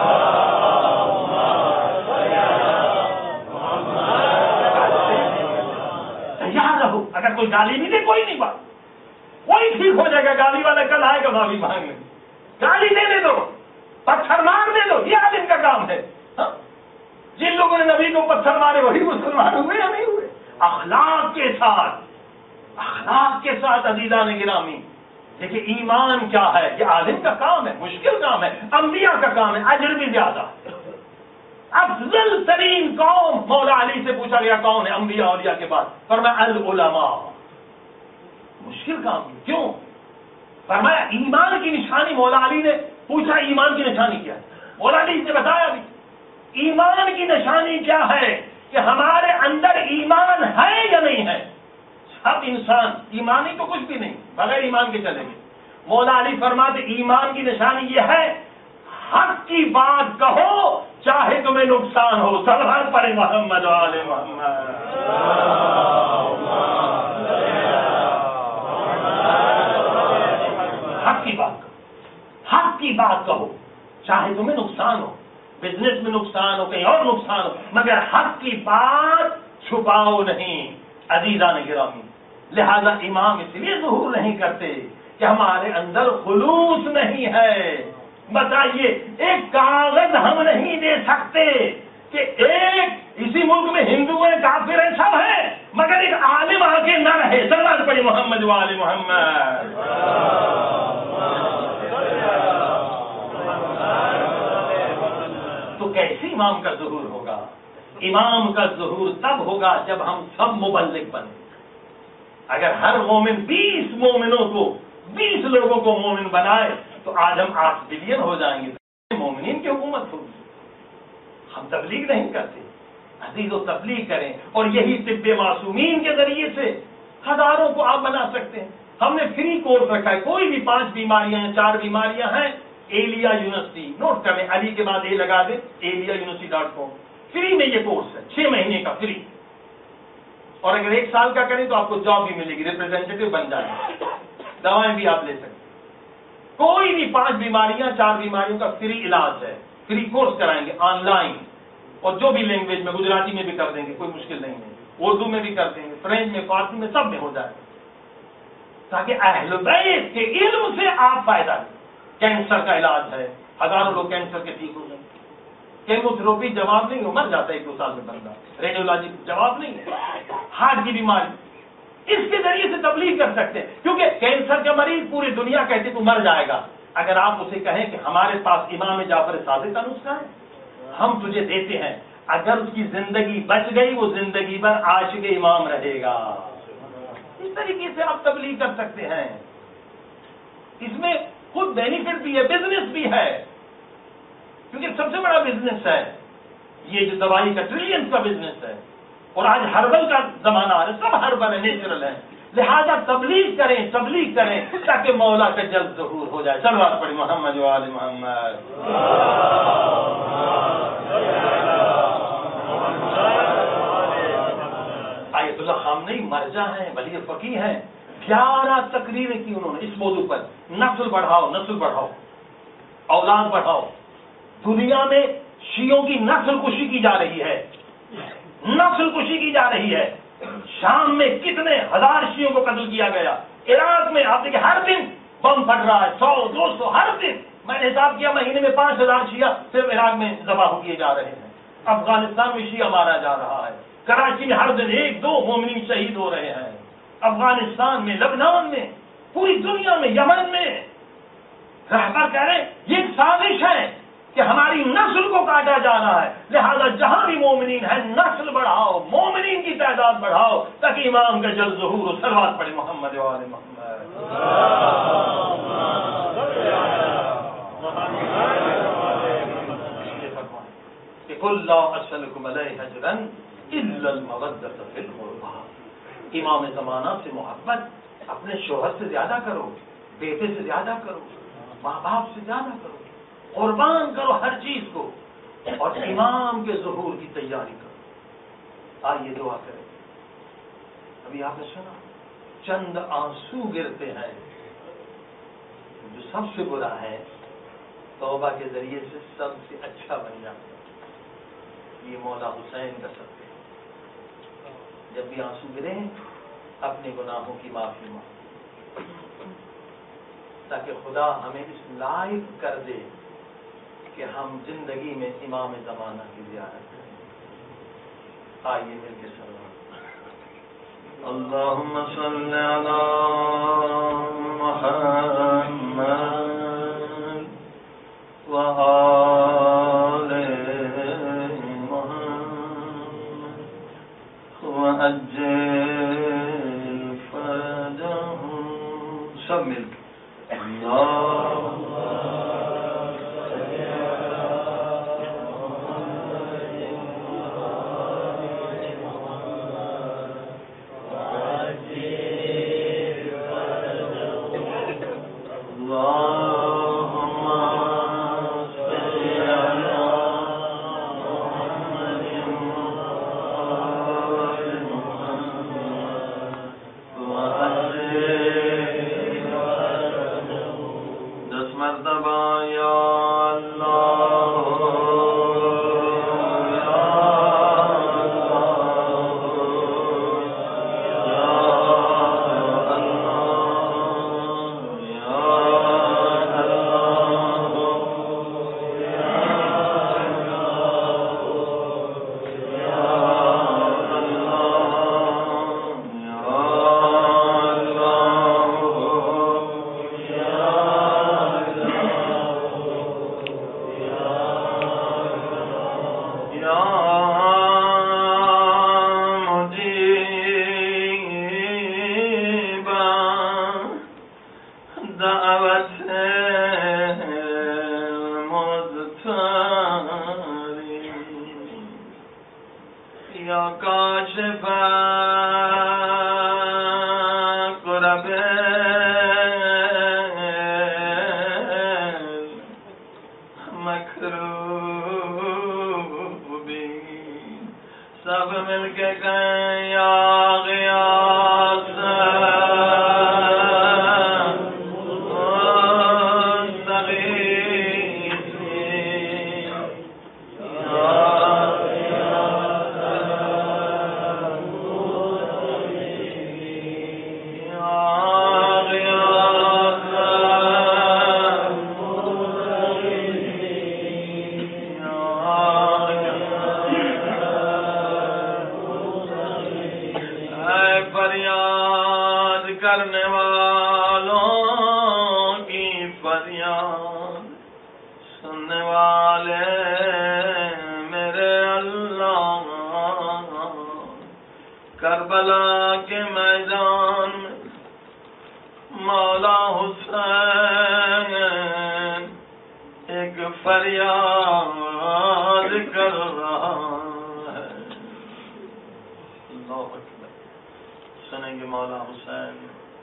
تیار رہو، اگر کوئی گالی نہیں دے کوئی نہیں بات، کوئی ٹھیک ہو جائے گا۔ گالی والا کل آئے گا معافی مانگنے، گالی دینے دو، پتھر مار دے دو، یہ عالم کا کام ہے۔ جن لوگوں نے نبی کو پتھر مارے وہی مسلمان ہوئے یا نہیں ہوئے؟ اخلاق کے ساتھ عزیزان گرامی، دیکھیے ایمان کیا ہے، یہ عالم کا کام ہے، مشکل کام ہے، انبیاء کا کام ہے، اجر بھی زیادہ ہے۔ افضل ترین قوم، مولا علی سے پوچھا گیا کون ہے انبیاء اولیاء کے بعد، فرمایا العلماء۔ مشکل کام ہے، کیوں؟ فرمایا ایمان کی نشانی، مولا علی نے پوچھا ایمان کی نشانی کیا ہے، مولا علی نے بتایا بھی ایمان کی نشانی کیا ہے کہ ہمارے اندر ایمان ہے یا نہیں ہے۔ سب انسان ایمانی تو کچھ بھی نہیں، بغیر ایمان کے چلیں گے۔ مولا علی فرماتے ایمان کی نشانی یہ ہے حق کی بات کہو چاہے تو तुम्हें नुकसान हो। सलवात पढ़े मोहम्मद वाले मोहम्मद। हक की बात करो, हक की बात कहो, चाहे तुम्हें नुकसान हो, बिजनेस में नुकसान हो, कहीं और नुकसान हो, मगर हक की बात छुपाओ नहीं। अजीज़ान गिरामी, लिहाजा इमाम इसलिए ज़ुहूर नहीं करते कि हमारे अंदर खुलूस नहीं है। बताइए, एक कागज हम नहीं दे सकते कि एक इसी मुल्क में हिंदू है, काफिर है, सब है, मगर एक आलिम आके न रहे। सल्लल्लाहु अलैहि मोहम्मद वाले मोहम्मद। तो कैसे इमाम का ज़ुहूर होगा? इमाम का ज़ुहूर तब होगा जब हम सब मुबल्लिग बने। अगर हर मोमिन 20 मोमिनों को, 20 लोगों को मोमिन बनाए तो आज हम 8 बिलियन हो जाएंगे। मोमिनीन की हुकूमत होगी। हम तबलीग नहीं करते, अजीजो तबलीग करें, और यही तिब्बे मासूमीन के जरिए से हजारों को आप बना सकते हैं। हमने फ्री कोर्स रखा है, कोई भी 5 बीमारियां हैं, 4 बीमारियां हैं, एलिया यूनिवर्सिटी, नोट करें, अली के बाद ए लगा दें, eliauniversity.com, फ्री में ये कोर्स है, 6 महीने का फ्री। और अगर 1 साल का करें तो आपको जॉब भी मिलेगी, रिप्रेजेंटेटिव बन जाएंगे, दवाएं भी आप ले सकते। कोई भी 5 बीमारियां, 4 बीमारियों का फ्री इलाज है, फ्री कोर्स कराएंगे ऑनलाइन, और जो भी लैंग्वेज में, गुजराती में भी कर देंगे, कोई मुश्किल नहीं है, उर्दू में भी कर देंगे, फ्रेंच में, फारसी में, सब में हो जाए, ताकि अहले बैत के इल्म से आप फायदा लें। कैंसर का इलाज है, हजारों लोग कैंसर के ठीक हो गए। केमोथेरेपी जवाब नहीं हो, मर जाता है 1-2 साल में बंदा। रेडियोलॉजी जवाब नहीं है। हार्ट की बीमारी, इसके जरिए से तबलीग कर सकते हैं, क्योंकि कैंसर का मरीज पूरी दुनिया कहती तू मर जाएगा। अगर आप उसे कहें कि हमारे पास इमाम जाफर सादिक का नुस्खा है, हम तुझे देते हैं, अगर उसकी जिंदगी बच गई, वो जिंदगी भर आशिक इमाम रहेगा। इस तरीके से आप तबलीग कर सकते हैं। इसमें खुद बेनिफिट भी है, बिजनेस भी है, क्योंकि सबसे बड़ा बिजनेस है ये जो दवाई का, ट्रिलियंस का बिजनेस है। और आज हर्बल का जमाना है, सब हर्बल है, नेचुरल है। लिहाजा तबलीग करें ताकि मौला का जल्द ज़हूर हो जाए। सल्लल्लाहु अलैहि मोहम्मद व आले मोहम्मद। आयतुल्लाह खामनेई मर्जा हैं, वली फकीह हैं, 11 तकरीरें की उन्होंने इस मौजू पर, नस्ल बढ़ाओ, औलाद बढ़ाओ। दुनिया में शियों की नस्ल कुशी की जा रही है, शाम में कितने हजार शियों को कत्ल किया गया, इराक में आप देखिए हर दिन बम फट रहा है, 100-200 हर दिन। मैंने हिसाब किया महीने में 5000 शिया सिर्फ इराक में जबाह किए जा रहे हैं। अफगानिस्तान में शिया मारा जा रहा है, कराची में हर दिन 1-2 मोमिनीन शहीद हो रहे हैं, अफगानिस्तान में, लबनान में, पूरी दुनिया में, यमन में। रहबर कह रहे ये एक साजिश है कि हमारी नस्ल को काटा जा रहा है। लिहाजा जहां भी मोमिनीन है, नस्ल बढ़ाओ, मोमिनीन की तादाद बढ़ाओ, ताकि इमाम का जल्द ज़हूर हो। सल्लल्लाहु अलैहि मोहम्मद व आले मोहम्मद। कुल ला असलकुम अलैहि अजरन इल्ला अल मवद्दत फिल क़ुरबा। इमाम ज़माना से मोहब्बत अपने शोहर से ज्यादा करो, बेटे से ज्यादा करो, माँ बाप से ज्यादा करो, कुर्बान करो हर चीज को, और इमाम के ज़ुहूर की तैयारी करो। आइए दुआ करें। अभी आपने सुना, चंद आंसू गिरते हैं, जो सबसे बुरा है तौबा के जरिए से सबसे अच्छा बन जाता है। ये मौला हुसैन का सत्य है। जब भी आंसू गिरे, अपने गुनाहों की माफी मांगो, ताकि खुदा हमें इस लायक कर दे कि हम जिंदगी में इमाम ज़माना की ज़ियारत करें। आइए मिलकर सल्लल्लाहु अल्लाहुम्मा सल्ली अला मुहम्मद व आले मुहम्मद व अज्जिल फरजहु। सब मिलकर یا کاشف کرب مکروبی، سب مل کے کہیں یا غیاث کرنے والوں کی فریاد سننے والے میرے اللہ، کربلا کے میدان میں مولا حسین ایک فریاد کر رہا ہے۔ اللہ اکبر۔ سنیں گے مولا حسین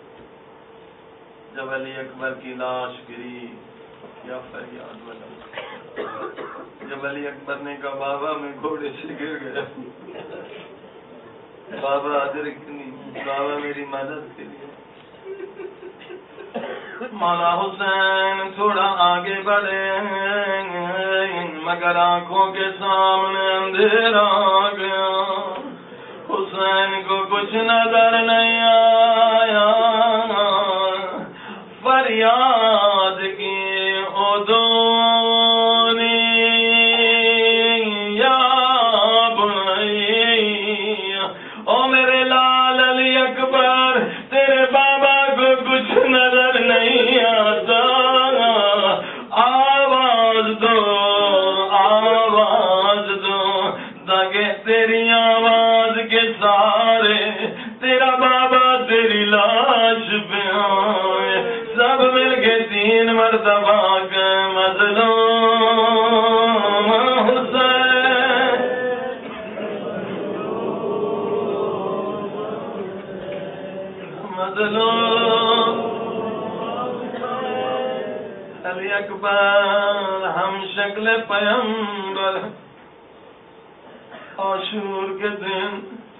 جب علی اکبر کی لاش گری کیا فریاد بنا، جب علی اکبر نے کہا بابا میں گھوڑے سے گر گیا، بابا ادرکنی، بابا میری مدد کے لیے۔ مولا حسین تھوڑا آگے بڑھے مگر آنکھوں کے سامنے اندھیرا آ گیا، حسین کو کچھ نظر نہیں آیا، فریاد کی ادونی یا بنی، او میرے لال علی اکبر تیرے بابا کو کچھ نظر نہیں آتا، آواز دو آواز دو تاکہ تیری آواز کے سارے تیرا بابا تیری لاش پہ آئے۔ سب مل کے 3 مرتبہ کے مظلوم حسین، مظلوم علی اکبر ہم شکل پیمبر، عاشور کے دن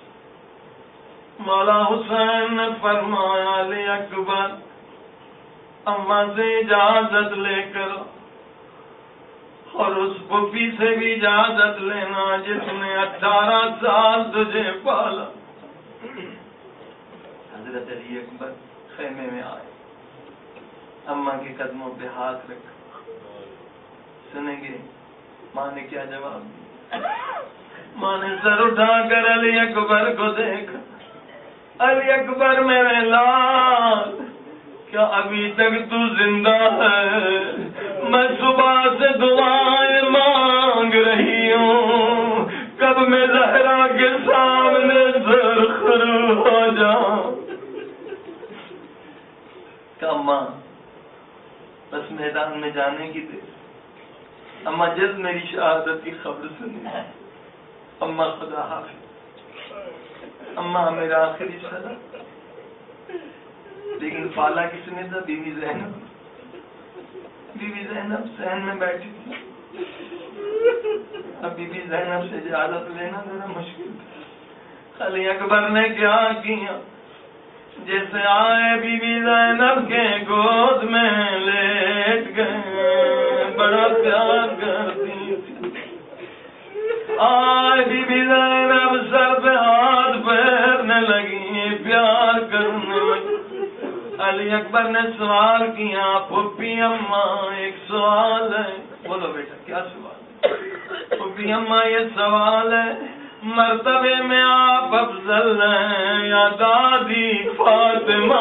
مولا حسین نے فرمایا علی اکبر اماں سے اجازت لے کر اور اس پھوپھی سے بھی اجازت لینا جس نے 18 سال تجھے پالا۔ حضرت علی اکبر خیمے میں آئے، اماں کے قدموں پہ ہاتھ رکھا۔ سنیں گے ماں نے کیا جواب دیا؟ ماں نے سر اٹھا کر علی اکبر کو دیکھا، علی اکبر میرے لال کیا ابھی تک تو زندہ ہے؟ میں صبح سے دعائیں مانگ رہی ہوں، کب میں زہرا کے سامنے سرخرو ہو جاؤں۔ کہ اماں بس میدان میں جانے کی دیر، اماں جلد میری شہادت کی خبر سنی، اماں خدا حافظ، اماں میرا آخری سلام۔ لیکن پالا کس نے تھا؟ بیوی زینب۔ بیوی زینب صحن میں بیٹھی تھی، اب بیوی زینب سے اجازت لینا ذرا مشکل تھا۔ علی اکبر نے کیا کیا؟ جیسے آئے بیوی زینب کے گود میں لیٹ گئے، بڑا پیار کرتی تھی۔ آئے بیوی زینب سر پہ ہاتھ پھیرنے لگی، پیار کرنے لگی۔ علی اکبر نے سوال کیا، پھوپھی اماں ایک سوال ہے۔ بولو بیٹا کیا سوال ہے؟ پھوپھی اماں یہ سوال ہے، مرتبے میں آپ افضل ہیں یا دادی فاطمہ؟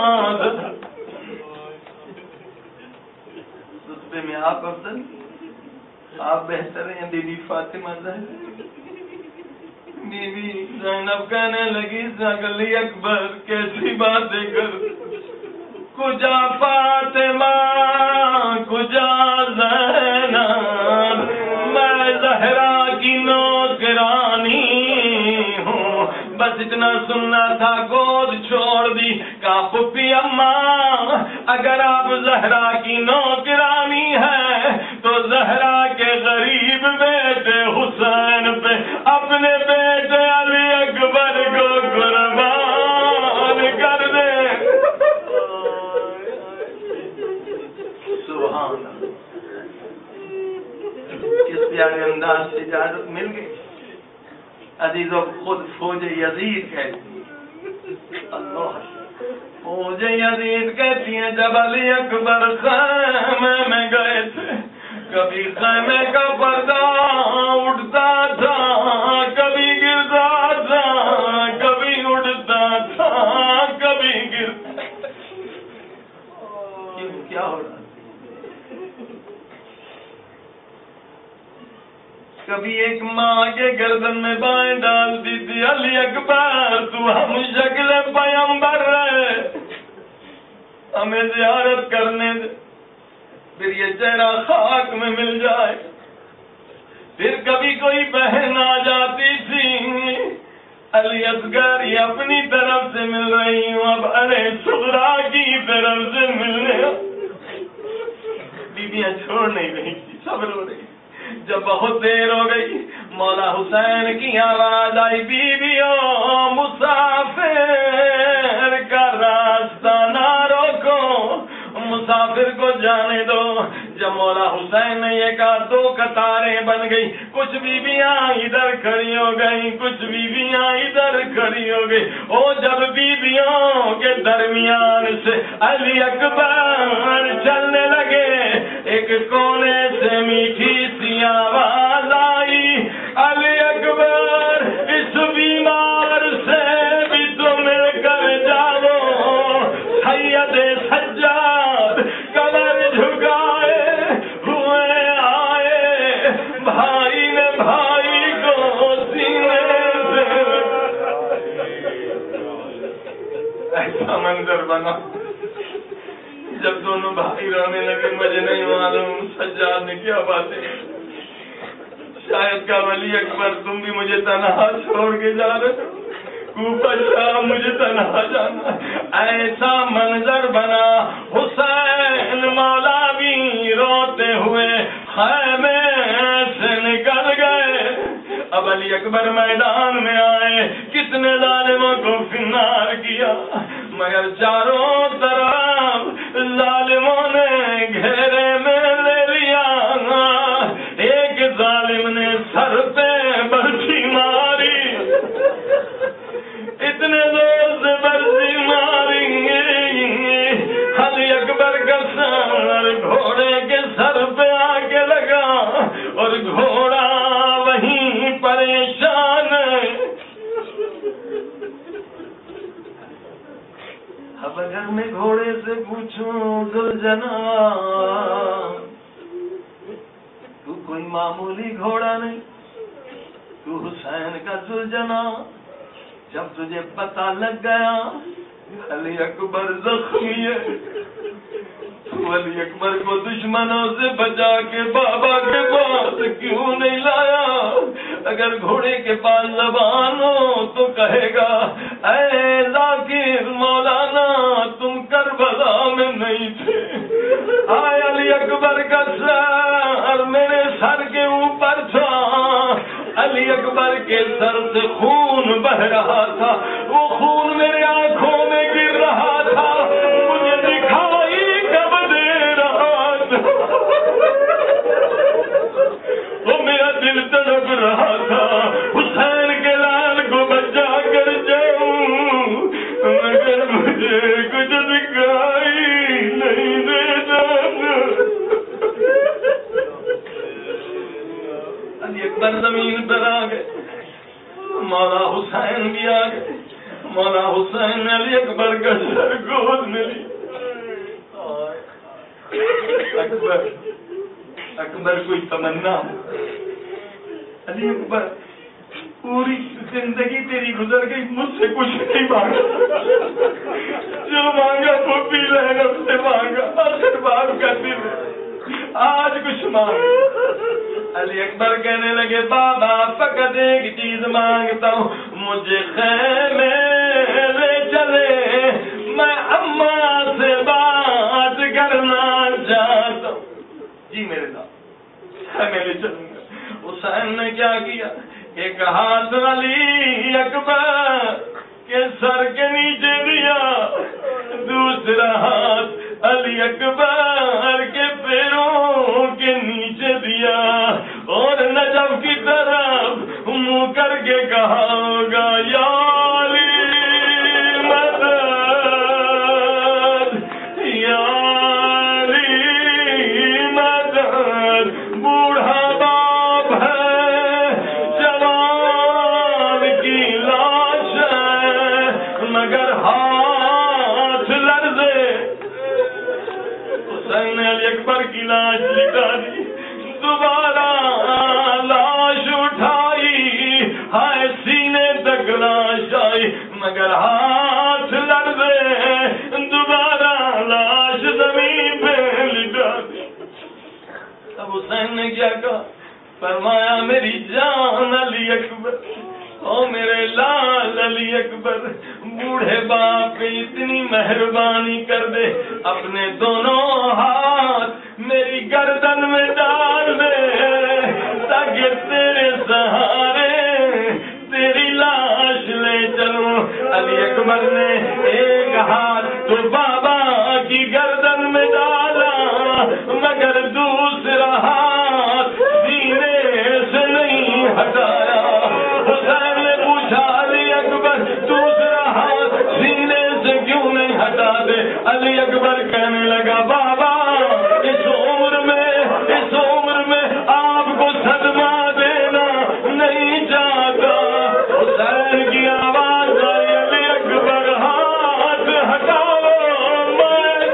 رتبے میں آپ افضل، آپ بہتر ہیں بی بی فاطمہ زہرا؟ بی بی زینب کہنے لگی علی اکبر کیسی باتیں کر، کجا فاطمہ کجا زینب، میں زہرا کی نوکرانی ہوں، بس اتنا سننا تھا گود چھوڑ دی کہا پھپھی اماں اگر آپ زہرا کی نوکرانی ہے تو زہرا کے غریب بیٹے حسین پہ اپنے بیٹے علی اکبر کو قربان کر دے. سبحان اللہ. کس پیارے انداز سے اجازت مل گئی. عزیزوں خود فوج یزید کہتی اللہ فوج یزید کہتی ہیں جب علی اکبر خیمے میں گئے تھے کبھی خیمے کا پردہ اٹھتا تھا کبھی گرتا تھا کبھی اٹھتا تھا کبھی گرتا. کیا ہو رہا کبھی ایک ماں کے گردن میں بائیں ڈالتی تھی علی اکبر تو ہم شکل پیغمبر رہے ہمیں زیارت کرنے دے پھر یہ چہرہ خاک میں مل جائے. پھر کبھی کوئی بہن آ جاتی تھی علی اصغر یہ اپنی طرف سے مل رہی ہوں اب ارے صغرا کی طرف سے ملنے. بیویاں چھوڑ نہیں رہی تھی صبر ہو رہی. جب بہت دیر ہو گئی مولا حسین کی آواز آئی بیویوں مسافر کا راستہ نہ روکو مسافر کو جانے دو. جب مولا حسین نے یہ کہا دو قطاریں بن گئی کچھ بیویاں ادھر کھڑی ہو گئی کچھ بیویاں ادھر کھڑی ہو گئی. او جب بیویوں کے درمیان سے علی اکبر چلنے لگے ایک کونے سے میٹھی سی آواز آئی علی اکبر اس بیمار سے بھی تو مل کر جاؤ. سید سجاد کمر جھکائے ہوئے آئے بھائی نے بھائی کو سینے سے. ایسا منظر بنا جب دونوں بھائی رونے لگے. مجھے نہیں معلوم سجاد نے کیا باتیں شاید کا علی اکبر تم بھی مجھے تنہا چھوڑ کے جا رہے ہو کوفہ شاہ مجھے تنہا جانا. ایسا منظر بنا حسین مولا بھی روتے ہوئے خیمے سے نکل گئے. اب علی اکبر میدان میں آئے کتنے ظالموں کو فنار کیا مگر چاروں طرف ظالموں نے گھیرے میں لے لیا. ایک ظالم نے سر پہ برچھی ماری اتنے زور سے برچھی ماری علی اکبر کا سر گھوڑے کے سر پہ آ کے لگا اور گھوڑا وہیں پریشان. اب اگر میں گھوڑے سے پوچھوں ذوالجنا تو کوئی معمولی گھوڑا نہیں تو حسین کا ذوالجنا. جب تجھے پتہ لگ گیا علی اکبر زخمی ہے تو علی اکبر کو دشمنوں سے بچا کے بابا کے پاس کیوں نہیں لایا. اگر گھوڑے کے پاس زبان ہو تو کہے گا اے ذاکر مولانا تم کربلا میں نہیں تھے. آئے علی اکبر کا سر میرے سر کے اوپر تھا. علی اکبر کے سر سے خون بہ رہا تھا وہ خون میرے آنکھوں میں گر رہا تھا مجھے دکھائی کب دے رہا تھا. وہ میرا دل تڑپ رہا تھا حسین کے لال کو بچا کر جاؤں مگر مجھے کچھ دکھائی نہیں دیتا. علی اکبر زمین پر آ گئے مولا حسین بھی آ گئے. مولا حسین نے علی اکبر کا سر گود میں لی. اکبر اکبر کوئی تمنا علی اکبر پوری زندگی تیری گزر گئی مجھ سے کچھ نہیں مانگا جو مانگا وہ بھی لہنت سے مانگا آخر بات کا دل آج کچھ مانگ علی اکبر کہنے لگے بابا فقط ایک چیز مانگتا ہوں، مجھے خیمے لے چلے، میں اماں سے بات کرنا چاہتا ہوں۔ جی میرے ساتھ خیمے لے چلوں گا۔ حسین نے کیا کیا، ایک ہاتھ علی اکبر کے سر کے نیچے دیا، دوسرا ہاتھ علی اکبر کے پیروں کے نیچے دیا، اور نجف کی طرف منہ کر کے کہا ہوگا یا علی مدد، یا علی مدد، بوڑھا باپ ہے، جوان کی لاش ہے، مگر ہاتھ لرزے۔ حسین نے علی اکبر کی لاش لٹا دی، دوبارہ لاش اٹھائی، ہائے سینے تک لاش آئی، مگر ہاتھ لرزے، دوبارہ لاش زمین پہ لٹا دی۔ اب حسین نے کیا کہا، فرمایا میری جان علی اکبر، او میرے لال علی اکبر، بوڑھے باپ پہ اتنی مہربانی کر دے، اپنے دونوں ہاتھ میری گردن میں ڈال دے، تاکہ تیرے سہارے تیری لاش لے چلوں۔ علی اکبر نے ایک ہاتھ تو بابا کی گردن میں ڈالا، مگر دوسرا ہاتھ سینے سے نہیں ہٹایا۔ حسین نے پوچھا علی اکبر دوسرا ہاتھ سینے سے کیوں نہیں ہٹا دے؟ علی اکبر کہنے لگا بابا اس عمر میں آپ کو صدمہ دینا نہیں چاہتا۔ حسین کی آواز آئی علی اکبر ہاتھ ہٹاؤ، میں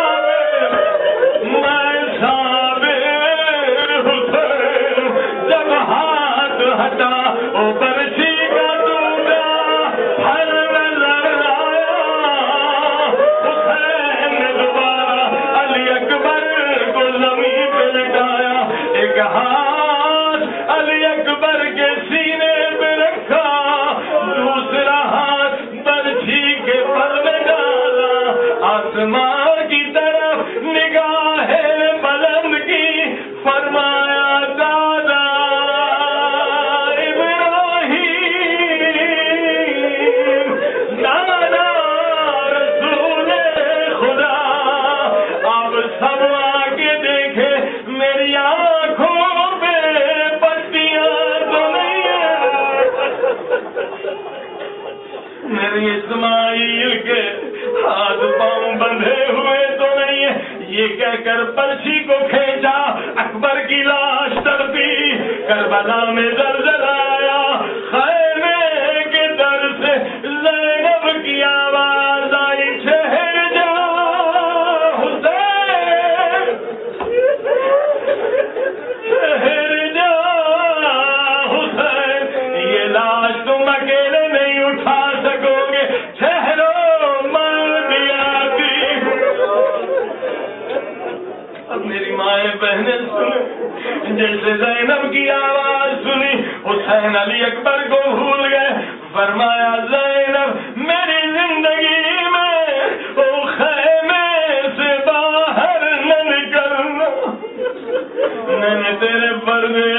صابر حسین، جب ہاتھ ہٹا اوپر کا ٹوٹا ہر نظر آیا۔ حسین نے دوبارہ علی اکبر کو زمین پہ لٹایا، ایک ہاتھ علی اکبر کے سینے پہ رکھا، دوسرا ہاتھ برچھی کے پر میں ڈالا، آسمان کی طرف نگاہیں بلند کی، فرمایا دادا سب آگے دیکھے میری آنکھوں میں پٹیاں تو نہیں ہیں، میری اسماعیل کے ہاتھ پاؤں بندھے ہوئے تو نہیں ہیں، یہ کہہ کر پرچھی کو کھینچا، اکبر کی لاش تڑپی، کربلا میں زلزلہ آیا، خیمے کے در سے زینب کی آواز آئی ٹھہر جا بہنیں سنیں، جیسے زینب کی آواز سنی حسین علی اکبر کو بھول گئے، فرمایا زینب میری زندگی میں او خیمے سے باہر نہ نکلنا، میں نے تیرے پردے